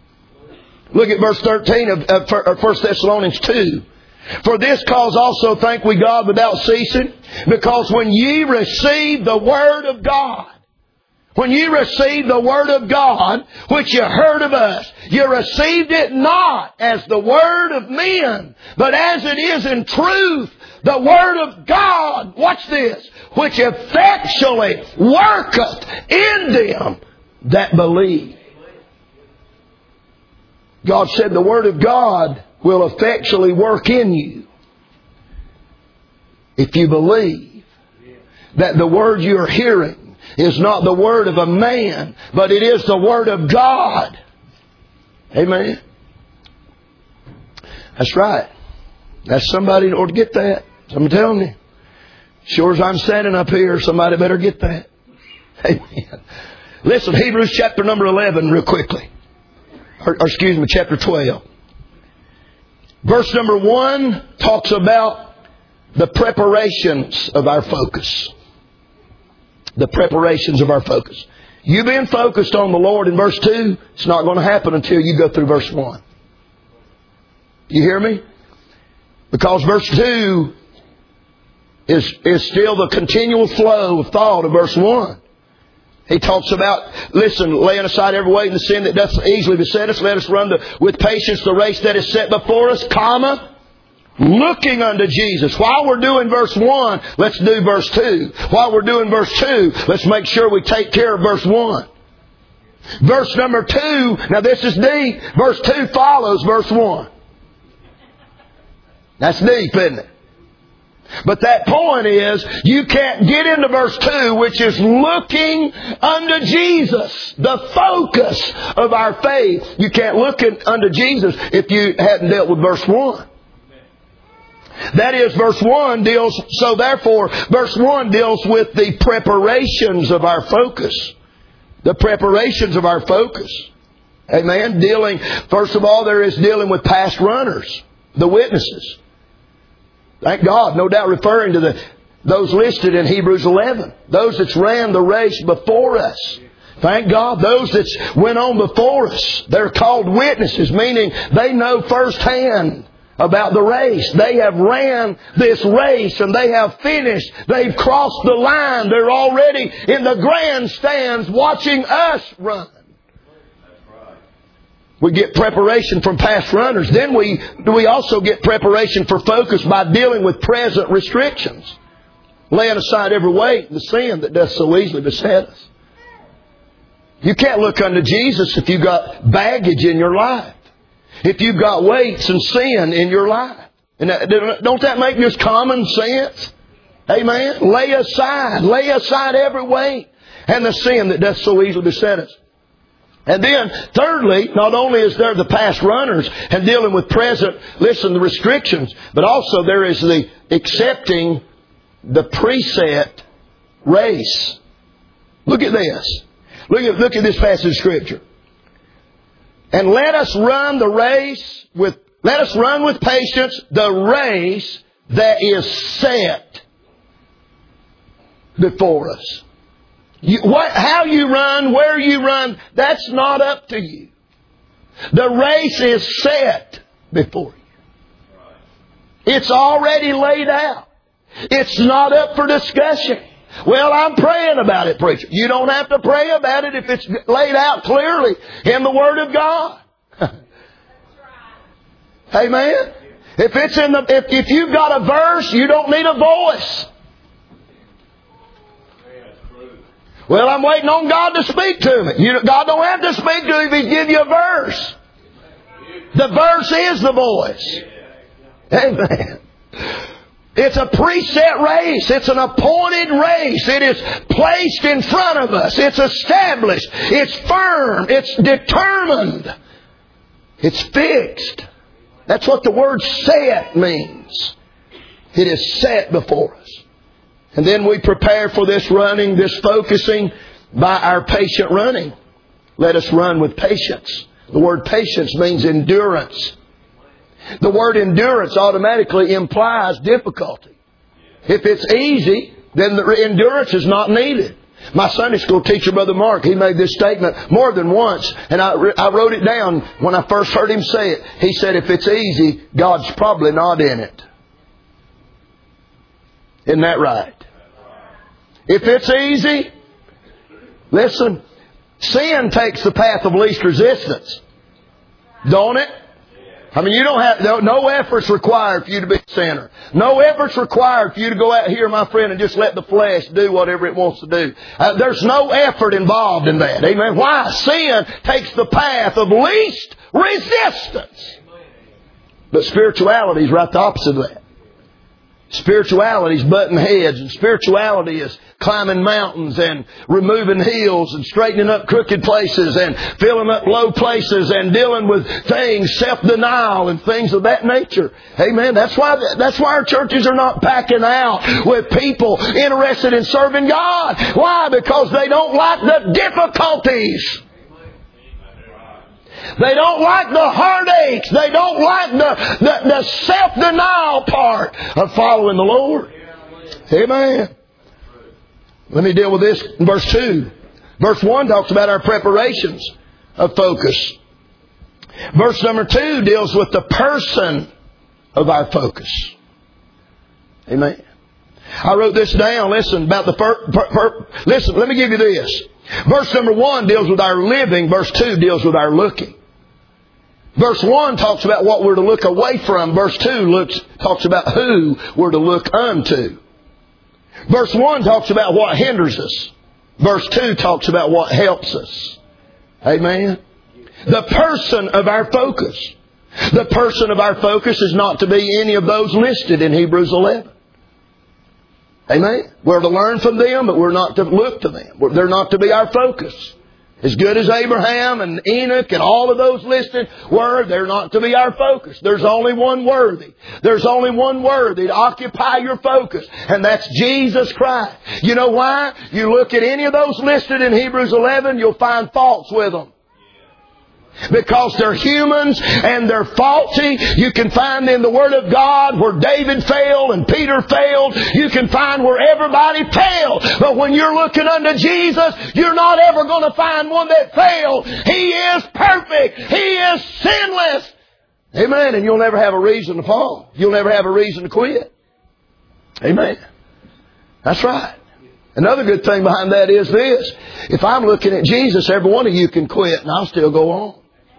Look at verse thirteen of First Thessalonians two. For this cause also thank we God without ceasing, because when ye received the Word of God, when you received the Word of God, which you heard of us, you received it not as the word of men, but as it is in truth, the Word of God, watch this, which effectually worketh in them that believe. God said the Word of God will effectually work in you if you believe that the Word you are hearing is not the word of a man, but it is the Word of God. Amen. That's right. That's somebody that ought to get that. I'm telling you. Sure as I'm standing up here, somebody better get that. Amen. Listen, Hebrews chapter number eleven real quickly. Or, or excuse me, chapter twelve. Verse number one talks about the preparations of our focus. The preparations of our focus. You being focused on the Lord in verse two, it's not going to happen until you go through verse one. You hear me? Because verse two is, is still the continual flow of thought of verse one. He talks about, listen, laying aside every weight and the sin that doth easily beset us, let us run to, with patience the race that is set before us, comma, looking unto Jesus. While we're doing verse one, let's do verse two. While we're doing verse two, let's make sure we take care of verse one. Verse number two, now this is deep. Verse two follows verse one. That's deep, isn't it? But that point is, you can't get into verse two, which is looking unto Jesus, the focus of our faith. You can't look unto Jesus if you hadn't dealt with verse one. That is, verse one deals, so therefore, verse one deals with the preparations of our focus. The preparations of our focus. Amen. Dealing, first of all, there is dealing with past runners, the witnesses. Thank God, no doubt referring to the those listed in Hebrews eleven. Those that ran the race before us. Thank God, those that went on before us. They're called witnesses, meaning they know firsthand about the race. They have ran this race and they have finished. They've crossed the line. They're already in the grandstands watching us run. We get preparation from past runners. Then we we also get preparation for focus by dealing with present restrictions. Laying aside every weight and the sin that does so easily beset us. You can't look unto Jesus if you've got baggage in your life. If you've got weights and sin in your life. And that, don't that make just common sense? Amen? Lay aside. Lay aside every weight. and the sin that doth so easily beset us. And then, thirdly, not only is there the past runners and dealing with present, listen, the restrictions, but also there is the accepting the preset race. Look at this. Look at, look at this passage of Scripture. And let us run the race with, let us run with patience the race that is set before us. You, what, how you run, where you run, that's not up to you. The race is set before you. It's already laid out. It's not up for discussion. Well, I'm praying about it, preacher. You don't have to pray about it if it's laid out clearly in the Word of God. Amen. If it's in the, if, if you've got a verse, you don't need a voice. Well, I'm waiting on God to speak to me. You, God don't have to speak to you if He give you a verse. The verse is the voice. Amen. It's a preset race. It's an appointed race. It is placed in front of us. It's established. It's firm. It's determined. It's fixed. That's what the word set means. It is set before us. And then we prepare for this running, this focusing by our patient running. Let us run with patience. The word patience means endurance. The word endurance automatically implies difficulty. If it's easy, then the endurance is not needed. My Sunday school teacher, Brother Mark, he made this statement more than once, and I, I wrote it down when I first heard him say it. He said, if it's easy, God's probably not in it. Isn't that right? If it's easy, listen, sin takes the path of least resistance. Don't it? I mean, you don't have, no, no efforts required for you to be a sinner. No efforts required for you to go out here, my friend, and just let the flesh do whatever it wants to do. Uh, there's no effort involved in that. Amen. Why? Sin takes the path of least resistance. But spirituality is right the opposite of that. Spirituality is butting heads, and spirituality is climbing mountains and removing hills and straightening up crooked places and filling up low places and dealing with things, self-denial and things of that nature. Amen. That's why, that's why our churches are not packing out with people interested in serving God. Why? Because they don't like the difficulties. They don't like the heartaches. They don't like the, the, the self-denial part of following the Lord. Amen. Let me deal with this in verse two. Verse one talks about our preparations of focus. Verse number two deals with the person of our focus. Amen. I wrote this down. Listen, about the per, per, per, listen, let me give you this. Verse number one deals with our living. Verse two deals with our looking. Verse one talks about what we're to look away from. Verse two looks, talks about who we're to look unto. Verse one talks about what hinders us. Verse two talks about what helps us. Amen. The person of our focus. The person of our focus is not to be any of those listed in Hebrews eleven. Amen. We're to learn from them, but we're not to look to them. They're not to be our focus. As good as Abraham and Enoch and all of those listed were, they're not to be our focus. There's only one worthy. There's only one worthy to occupy your focus, and that's Jesus Christ. You know why? You look at any of those listed in Hebrews eleven, you'll find faults with them. Because they're humans and they're faulty. You can find in the Word of God where David failed and Peter failed. You can find where everybody failed. But when you're looking unto Jesus, you're not ever going to find one that failed. He is perfect. He is sinless. Amen. And you'll never have a reason to fall. You'll never have a reason to quit. Amen. That's right. Another good thing behind that is this. If I'm looking at Jesus, every one of you can quit and I'll still go on.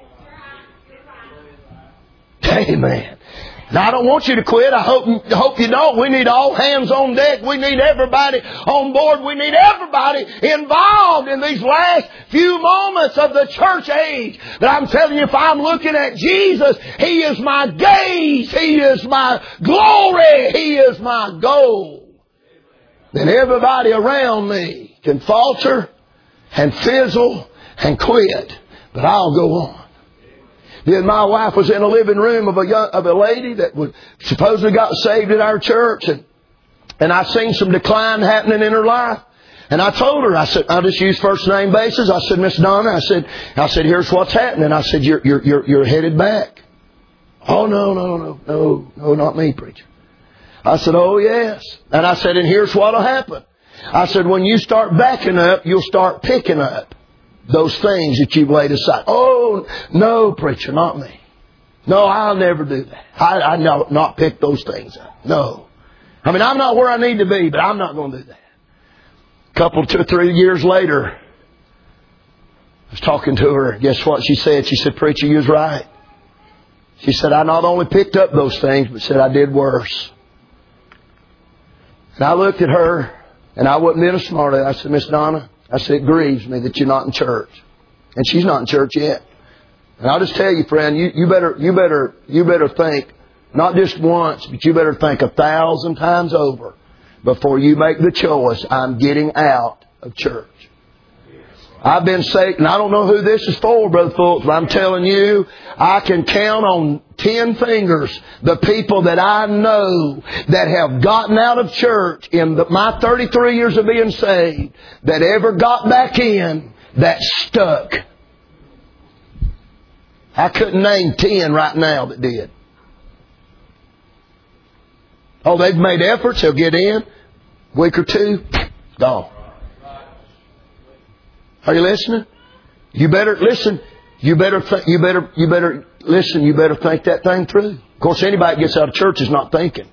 Amen. Now, I don't want you to quit. I hope, I hope you don't. We need all hands on deck. We need everybody on board. We need everybody involved in these last few moments of the church age. But I'm telling you, if I'm looking at Jesus, He is my gaze. He is my glory. He is my goal. Then everybody around me can falter and fizzle and quit. But I'll go on. Then my wife was in a living room of a young, of a lady that was supposedly got saved in our church, and and I seen some decline happening in her life. And I told her, I said, I just use first name basis. I said, Miss Donna, I said, I said, here's what's happening. I said, you're you're you're you're headed back. Oh no no no no no not me, preacher. I said, oh yes. And I said, and here's what'll happen. I said, when you start backing up, you'll start picking up those things that you've laid aside. Oh, no, preacher, not me. No, I'll never do that. I, I know not pick those things up. No. I mean, I'm not where I need to be, but I'm not going to do that. A couple, two or three years later, I was talking to her. Guess what she said? She said, preacher, you was right. She said, I not only picked up those things, but said I did worse. And I looked at her, and I wasn't being a smart aleck. I said, Miss Donna, I said, it grieves me that you're not in church. And she's not in church yet. And I'll just tell you, friend, you, you better, you better, you better think, not just once, but you better think a thousand times over before you make the choice, I'm getting out of church. I've been saved, and I don't know who this is for, Brother Fultz, but I'm telling you, I can count on ten fingers the people that I know that have gotten out of church in the, my thirty-three years of being saved, that ever got back in, that stuck. I couldn't name ten right now that did. Oh, they've made efforts, they'll get in, week or two, gone. Are you listening? You better listen. You better th- you better you better listen. You better think that thing through. Of course, anybody that gets out of church is not thinking,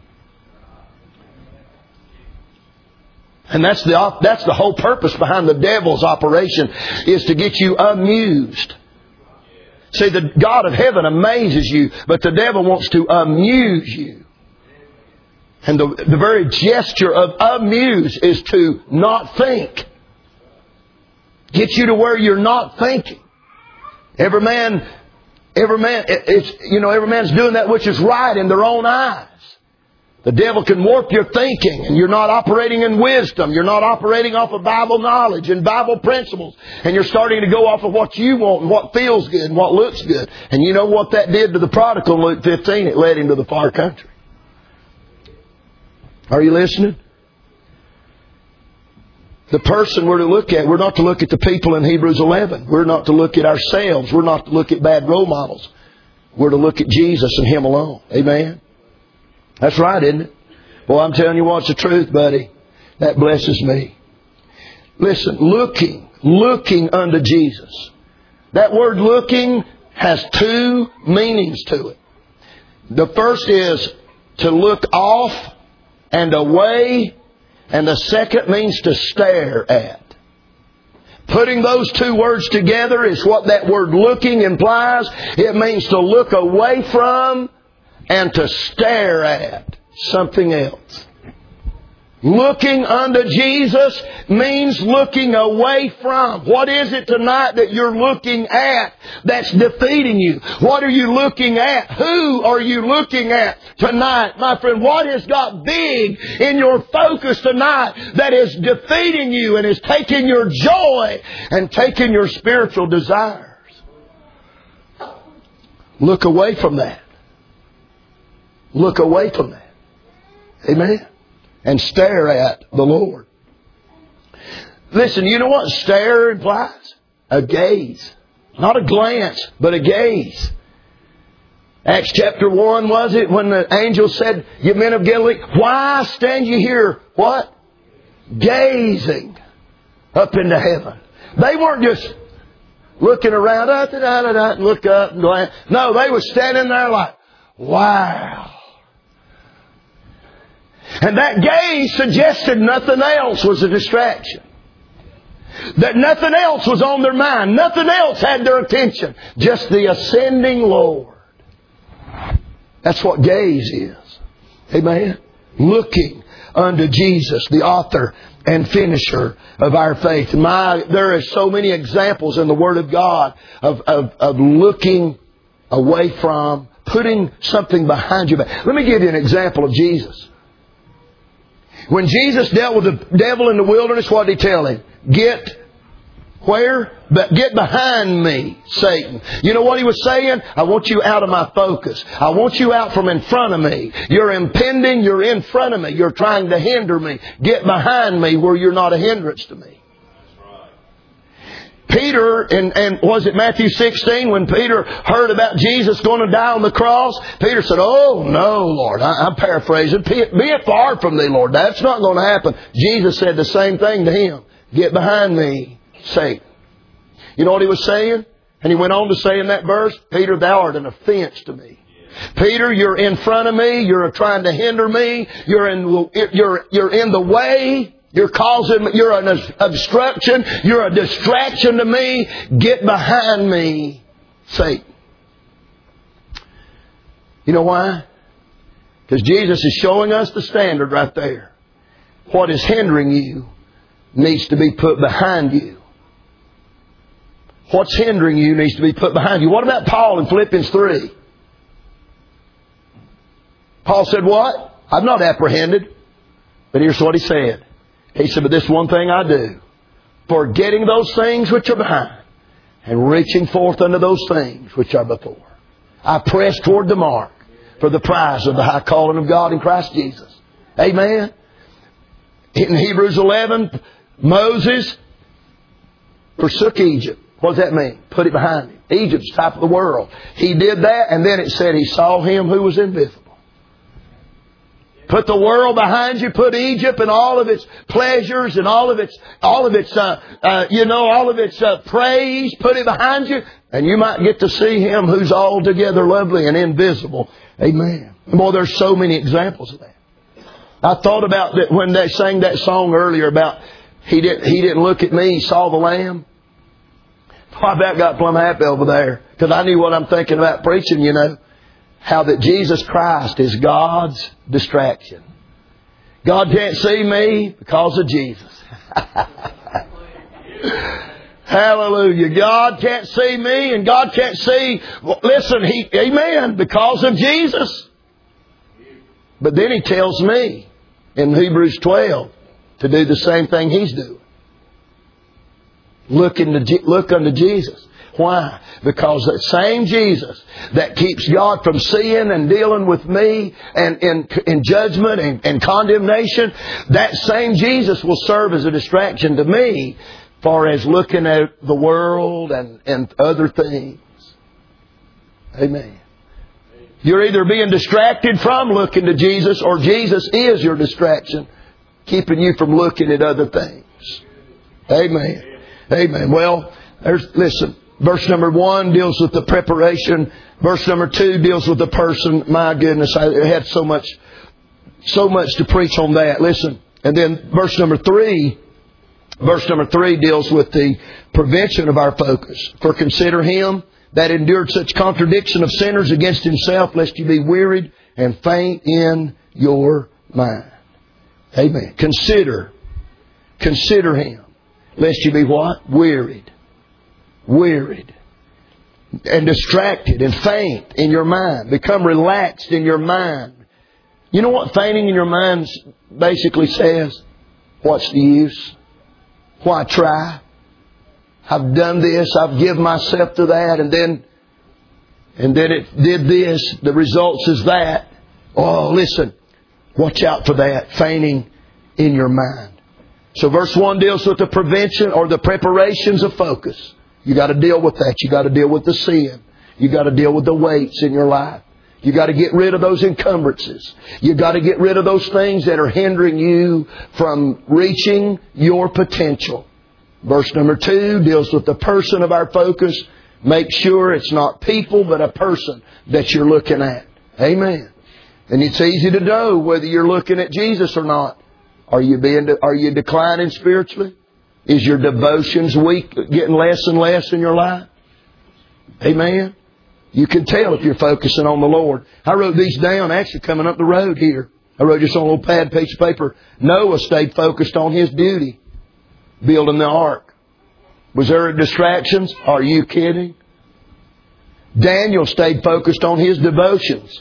and that's the that's the whole purpose behind the devil's operation, is to get you amused. See, the God of heaven amazes you, but the devil wants to amuse you. And the the very gesture of amuse is to not think. Get you to where you're not thinking. Every man, every man, it's, you know, every man's doing that which is right in their own eyes. The devil can warp your thinking, and you're not operating in wisdom. You're not operating off of Bible knowledge and Bible principles. And you're starting to go off of what you want and what feels good and what looks good. And you know what that did to the prodigal in Luke fifteen? It led him to the far country. Are you listening? The person we're to look at, we're not to look at the people in Hebrews eleven. We're not to look at ourselves. We're not to look at bad role models. We're to look at Jesus and Him alone. Amen? That's right, isn't it? Well, I'm telling you what's the truth, buddy. That blesses me. Listen, looking, looking unto Jesus. That word looking has two meanings to it. The first is to look off and away. And the second means to stare at. Putting those two words together is what that word looking implies. It means to look away from and to stare at something else. Looking unto Jesus means looking away from. What is it tonight that you're looking at that's defeating you? What are you looking at? Who are you looking at tonight? My friend, what has got big in your focus tonight that is defeating you and is taking your joy and taking your spiritual desires? Look away from that. Look away from that. Amen? And stare at the Lord. Listen, you know what stare implies? A gaze. Not a glance, but a gaze. Acts chapter one, was it, when the angel said, "You men of Galilee, why stand you here?" What? Gazing up into heaven. They weren't just looking around, da, da, da, da, and look up and glance. No, they were standing there like, wow. And that gaze suggested nothing else was a distraction. That nothing else was on their mind. Nothing else had their attention. Just the ascending Lord. That's what gaze is. Amen? Looking unto Jesus, the author and finisher of our faith. My, there are so many examples in the Word of God of, of, of looking away from, putting something behind your back. Let me give you an example of Jesus. When Jesus dealt with the devil in the wilderness, what did He tell him? Get Where? But get behind me, Satan. You know what he was saying? I want you out of my focus. I want you out from in front of me. You're impending. You're in front of me. You're trying to hinder me. Get behind me where you're not a hindrance to me. Peter, and, and was it Matthew sixteen, when Peter heard about Jesus going to die on the cross? Peter said, oh, no, Lord. I, I'm paraphrasing. Be it far from thee, Lord. That's not going to happen. Jesus said the same thing to him. Get behind me, Satan. You know what he was saying? And he went on to say in that verse, Peter, thou art an offense to me. Peter, you're in front of me. You're trying to hinder me. You're in, you're, you're in the way. You're causing, you're an obstruction. You're a distraction to me. Get behind me, Satan. You know why? Because Jesus is showing us the standard right there. What is hindering you needs to be put behind you. What's hindering you needs to be put behind you. What about Paul in Philippians three? Paul said what? I'm not apprehended. But here's what he said. He said, but this one thing I do, forgetting those things which are behind, and reaching forth unto those things which are before. I press toward the mark for the prize of the high calling of God in Christ Jesus. Amen. In Hebrews eleven, Moses forsook Egypt. What does that mean? Put it behind him. Egypt's type of the world. He did that, and then it said he saw him who was invisible. Put the world behind you. Put Egypt and all of its pleasures and all of its, all of its, uh, uh, you know, all of its uh, praise. Put it behind you, and you might get to see Him who's altogether lovely and invisible. Amen. Boy, there's so many examples of that. I thought about that when they sang that song earlier about he didn't he didn't look at me, He saw the Lamb. I about got plumb happy over there because I knew what I'm thinking about preaching. You know. How that Jesus Christ is God's distraction. God can't see me because of Jesus. Hallelujah. God can't see me and God can't see, listen, he, amen, because of Jesus. But then He tells me in Hebrews twelve to do the same thing He's doing. Look, into, look unto Jesus. Why? Because that same Jesus that keeps God from seeing and dealing with me and in, in judgment and, and condemnation, that same Jesus will serve as a distraction to me far as looking at the world and, and other things. Amen. You're either being distracted from looking to Jesus, or Jesus is your distraction, keeping you from looking at other things. Amen. Amen. Well, there's, listen. Verse number one deals with the preparation. Verse number two deals with the person. My goodness, I had so much, so much to preach on that. Listen. And then verse number three, verse number three deals with the prevention of our focus. For consider Him that endured such contradiction of sinners against Himself, lest you be wearied and faint in your mind. Amen. Consider. Consider Him, lest you be what? Wearied. Wearied and distracted and faint in your mind. Become relaxed in your mind. You know what fainting in your mind basically says? What's the use? Why try? I've done this. I've given myself to that, and then and then it did this. The results is that. Oh, listen. Watch out for that. Fainting in your mind. So verse one deals with the prevention or the preparations of focus. You got to deal with that. You got to deal with the sin. You got to deal with the weights in your life. You got to get rid of those encumbrances. You got to get rid of those things that are hindering you from reaching your potential. Verse number two deals with the person of our focus. Make sure it's not people, but a person that you're looking at. Amen. And it's easy to know whether you're looking at Jesus or not. Are you being, are you declining spiritually? Is your devotions weak, getting less and less in your life? Amen. You can tell if you're focusing on the Lord. I wrote these down actually coming up the road here. I wrote this on a little pad, piece of paper. Noah stayed focused on his duty, building the ark. Was there distractions? Are you kidding? Daniel stayed focused on his devotions.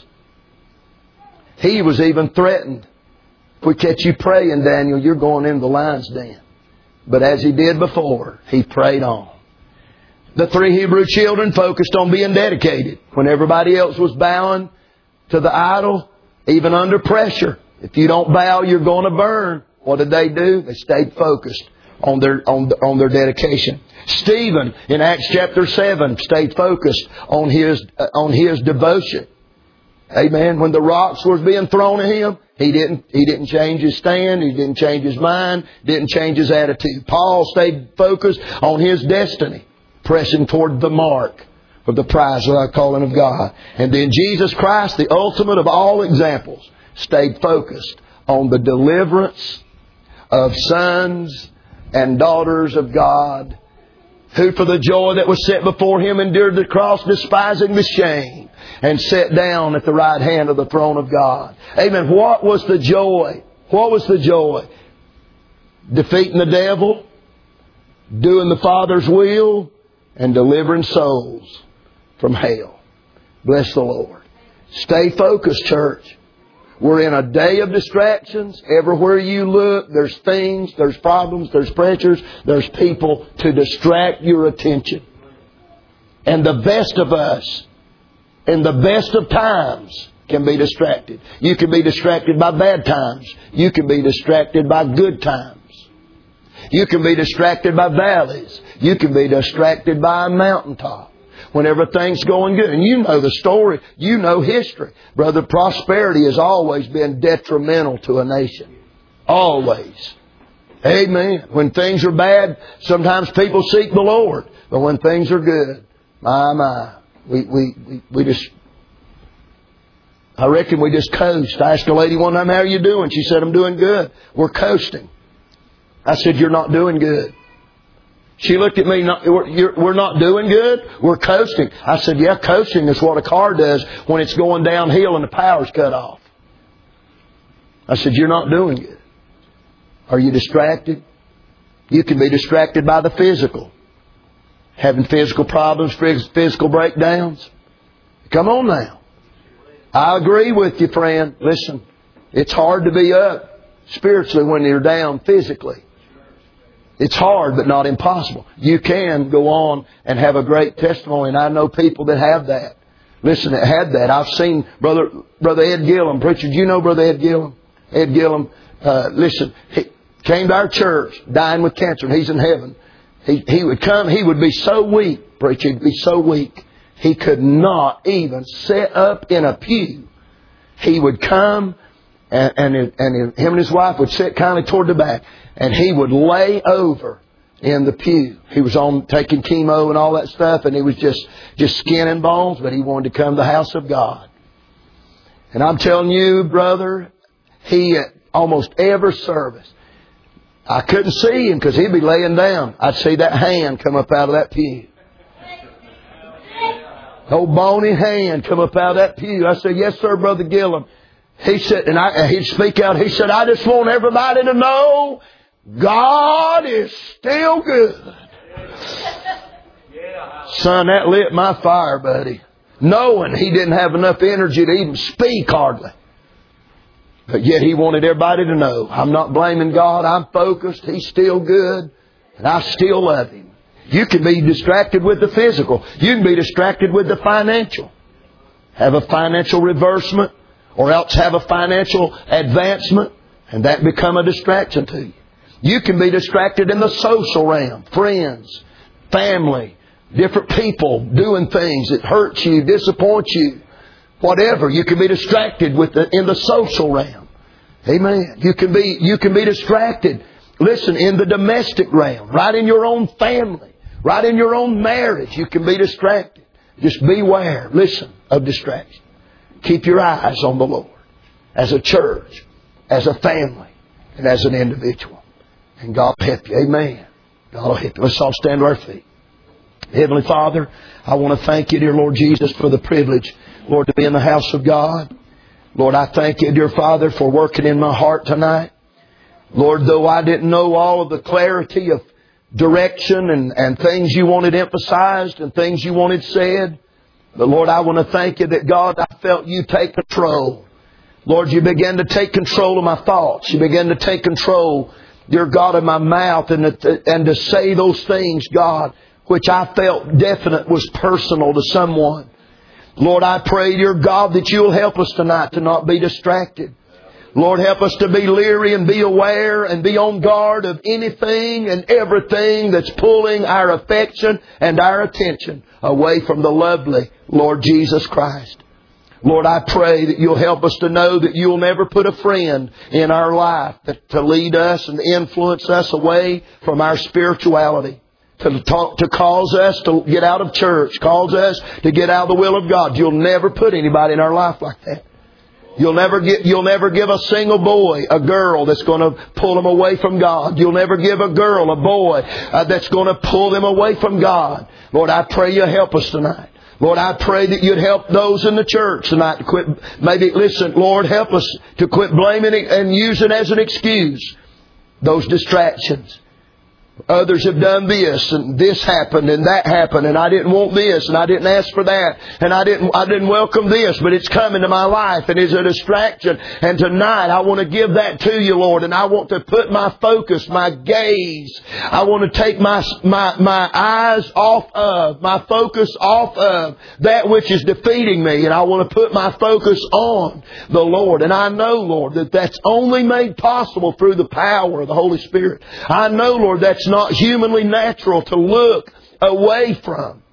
He was even threatened. If we catch you praying, Daniel, you're going into the lion's den. But as he did before, he prayed on. The three Hebrew children focused on being dedicated. When everybody else was bowing to the idol, even under pressure. If you don't bow, you're going to burn. What did they do? They stayed focused on their on, on their dedication. Stephen, in Acts chapter seven, stayed focused on his uh, on his devotion. Amen. When the rocks were being thrown at him, he didn't he didn't change his stand. He didn't change his mind. Didn't change his attitude. Paul stayed focused on his destiny, pressing toward the mark of the prize of the calling of God. And then Jesus Christ, the ultimate of all examples, stayed focused on the deliverance of sons and daughters of God, who for the joy that was set before Him endured the cross, despising the shame, and sat down at the right hand of the throne of God. Amen. What was the joy? What was the joy? Defeating the devil, doing the Father's will, and delivering souls from hell. Bless the Lord. Stay focused, church. We're in a day of distractions. Everywhere you look, there's things, there's problems, there's pressures, there's people to distract your attention. And the best of us, in the best of times, can be distracted. You can be distracted by bad times. You can be distracted by good times. You can be distracted by valleys. You can be distracted by a mountaintop when everything's going good. And you know the story. You know history. Brother, prosperity has always been detrimental to a nation. Always. Amen. When things are bad, sometimes people seek the Lord. But when things are good, my, my, we, we, we, we just, I reckon we just coast. I asked a lady one time, how are you doing? She said, I'm doing good. We're coasting. I said, you're not doing good. She looked at me, not, we're, you're, we're not doing good? We're coasting. I said, yeah, coasting is what a car does when it's going downhill and the power's cut off. I said, you're not doing good. Are you distracted? You can be distracted by the physical. Having physical problems, physical breakdowns. Come on now. I agree with you, friend. Listen, it's hard to be up spiritually when you're down physically. It's hard, but not impossible. You can go on and have a great testimony. And I know people that have that. Listen, that had that. I've seen Brother Brother Ed Gillum. Preacher, do you know Brother Ed Gillum? Ed Gillum, uh, listen, he came to our church, dying with cancer, and he's in heaven. He, he would come, he would be so weak, preacher, he'd be so weak. He could not even sit up in a pew. He would come, and, and, and him and his wife would sit kind of toward the back. And he would lay over in the pew. He was on taking chemo and all that stuff, and he was just, just skin and bones, but he wanted to come to the house of God. And I'm telling you, brother, he at almost every service, I couldn't see him because he'd be laying down. I'd see that hand come up out of that pew. Old bony hand come up out of that pew. I said, yes, sir, Brother Gillum. He said, and I, he'd speak out, he said, I just want everybody to know God is still good. Son, that lit my fire, buddy. Knowing he didn't have enough energy to even speak hardly. But yet he wanted everybody to know, I'm not blaming God. I'm focused. He's still good. And I still love Him. You can be distracted with the physical. You can be distracted with the financial. Have a financial reversement. Or else have a financial advancement. And that become a distraction to you. You can be distracted in the social realm. Friends, family, different people doing things that hurt you, disappoint you. Whatever. You can be distracted with the, in the social realm. Amen. You can be, you can be distracted. Listen, in the domestic realm. Right in your own family. Right in your own marriage. You can be distracted. Just beware. Listen of distraction. Keep your eyes on the Lord. As a church. As a family. And as an individual. And God will help you. Amen. God will help you. Let's all stand to our feet. Heavenly Father, I want to thank you, dear Lord Jesus, for the privilege, Lord, to be in the house of God. Lord, I thank you, dear Father, for working in my heart tonight. Lord, though I didn't know all of the clarity of direction and, and things you wanted emphasized and things you wanted said, but Lord, I want to thank you that, God, I felt you take control. Lord, you began to take control of my thoughts. You began to take control, dear God, in my mouth and to, and to say those things, God, which I felt definite was personal to someone. Lord, I pray, dear God, that You'll help us tonight to not be distracted. Lord, help us to be leery and be aware and be on guard of anything and everything that's pulling our affection and our attention away from the lovely Lord Jesus Christ. Lord, I pray that You'll help us to know that You'll never put a friend in our life to lead us and influence us away from our spirituality. To, talk, to cause us to get out of church, cause us to get out of the will of God. You'll never put anybody in our life like that. You'll never get, you'll never give a single boy a girl that's going to pull them away from God. You'll never give a girl a boy uh, that's going to pull them away from God. Lord, I pray You'll help us tonight. Lord, I pray that You'd help those in the church tonight to quit. Maybe, listen, Lord, help us to quit blaming it and using as an excuse those distractions. Others have done this and this happened and that happened and I didn't want this and I didn't ask for that and I didn't I didn't welcome this, but it's coming to my life and is a distraction. And tonight I want to give that to You, Lord, and I want to put my focus, my gaze, I want to take my my my eyes off of, my focus off of that which is defeating me, and I want to put my focus on the Lord. And I know, Lord, that that's only made possible through the power of the Holy Spirit. I know, Lord, that's not humanly natural to look away from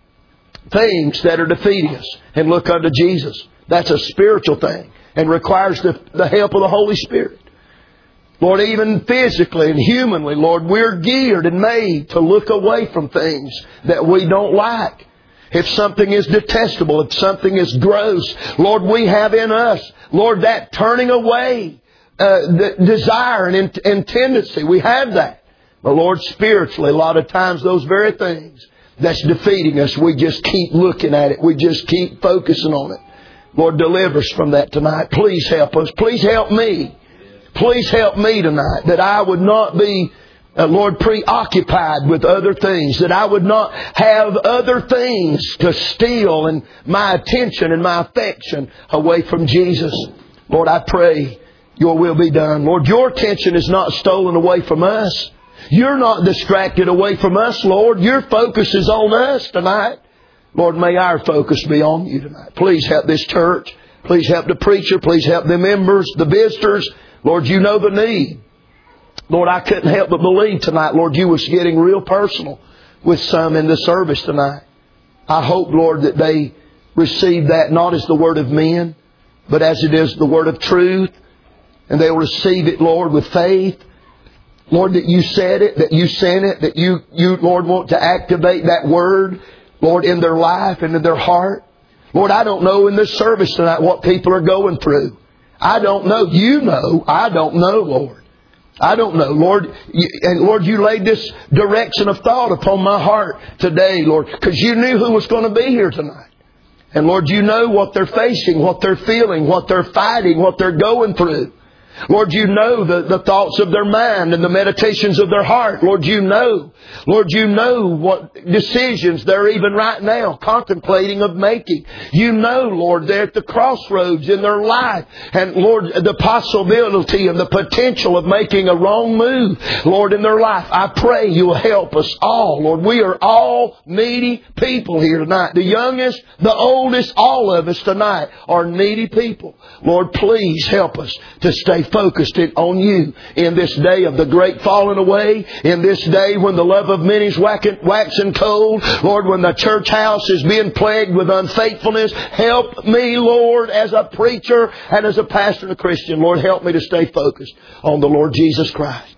things that are defeating us and look unto Jesus. That's a spiritual thing and requires the, the help of the Holy Spirit. Lord, even physically and humanly, Lord, we're geared and made to look away from things that we don't like. If something is detestable, if something is gross, Lord, we have in us, Lord, that turning away uh, the desire and, and tendency. We have that. But Lord, spiritually, a lot of times those very things that's defeating us, we just keep looking at it. We just keep focusing on it. Lord, deliver us from that tonight. Please help us. Please help me. Please help me tonight that I would not be, uh, Lord, preoccupied with other things. That I would not have other things to steal and my attention and my affection away from Jesus. Lord, I pray Your will be done. Lord, Your attention is not stolen away from us. You're not distracted away from us, Lord. Your focus is on us tonight. Lord, may our focus be on You tonight. Please help this church. Please help the preacher. Please help the members, the visitors. Lord, You know the need. Lord, I couldn't help but believe tonight, Lord, You was getting real personal with some in the service tonight. I hope, Lord, that they receive that not as the word of men, but as it is the word of truth. And they'll receive it, Lord, with faith. Lord, that You said it, that You sent it, that You, you, Lord, want to activate that word, Lord, in their life and in their heart. Lord, I don't know in this service tonight what people are going through. I don't know. You know. I don't know, Lord. I don't know, Lord. And Lord, You laid this direction of thought upon my heart today, Lord, because You knew who was going to be here tonight. And Lord, You know what they're facing, what they're feeling, what they're fighting, what they're going through. Lord, You know the, the thoughts of their mind and the meditations of their heart. Lord, You know. Lord, You know what decisions they're even right now contemplating of making. You know, Lord, they're at the crossroads in their life. And Lord, the possibility and the potential of making a wrong move, Lord, in their life. I pray You'll help us all, Lord. We are all needy people here tonight. The youngest, the oldest, all of us tonight are needy people. Lord, please help us to stay focused on You in this day of the great falling away, in this day when the love of many is waxing cold. Lord, when the church house is being plagued with unfaithfulness, help me, Lord, as a preacher and as a pastor and a Christian. Lord, help me to stay focused on the Lord Jesus Christ.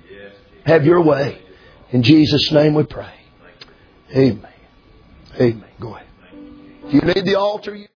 Have Your way. In Jesus' name we pray. Amen. Amen. Go ahead. If you need the altar, you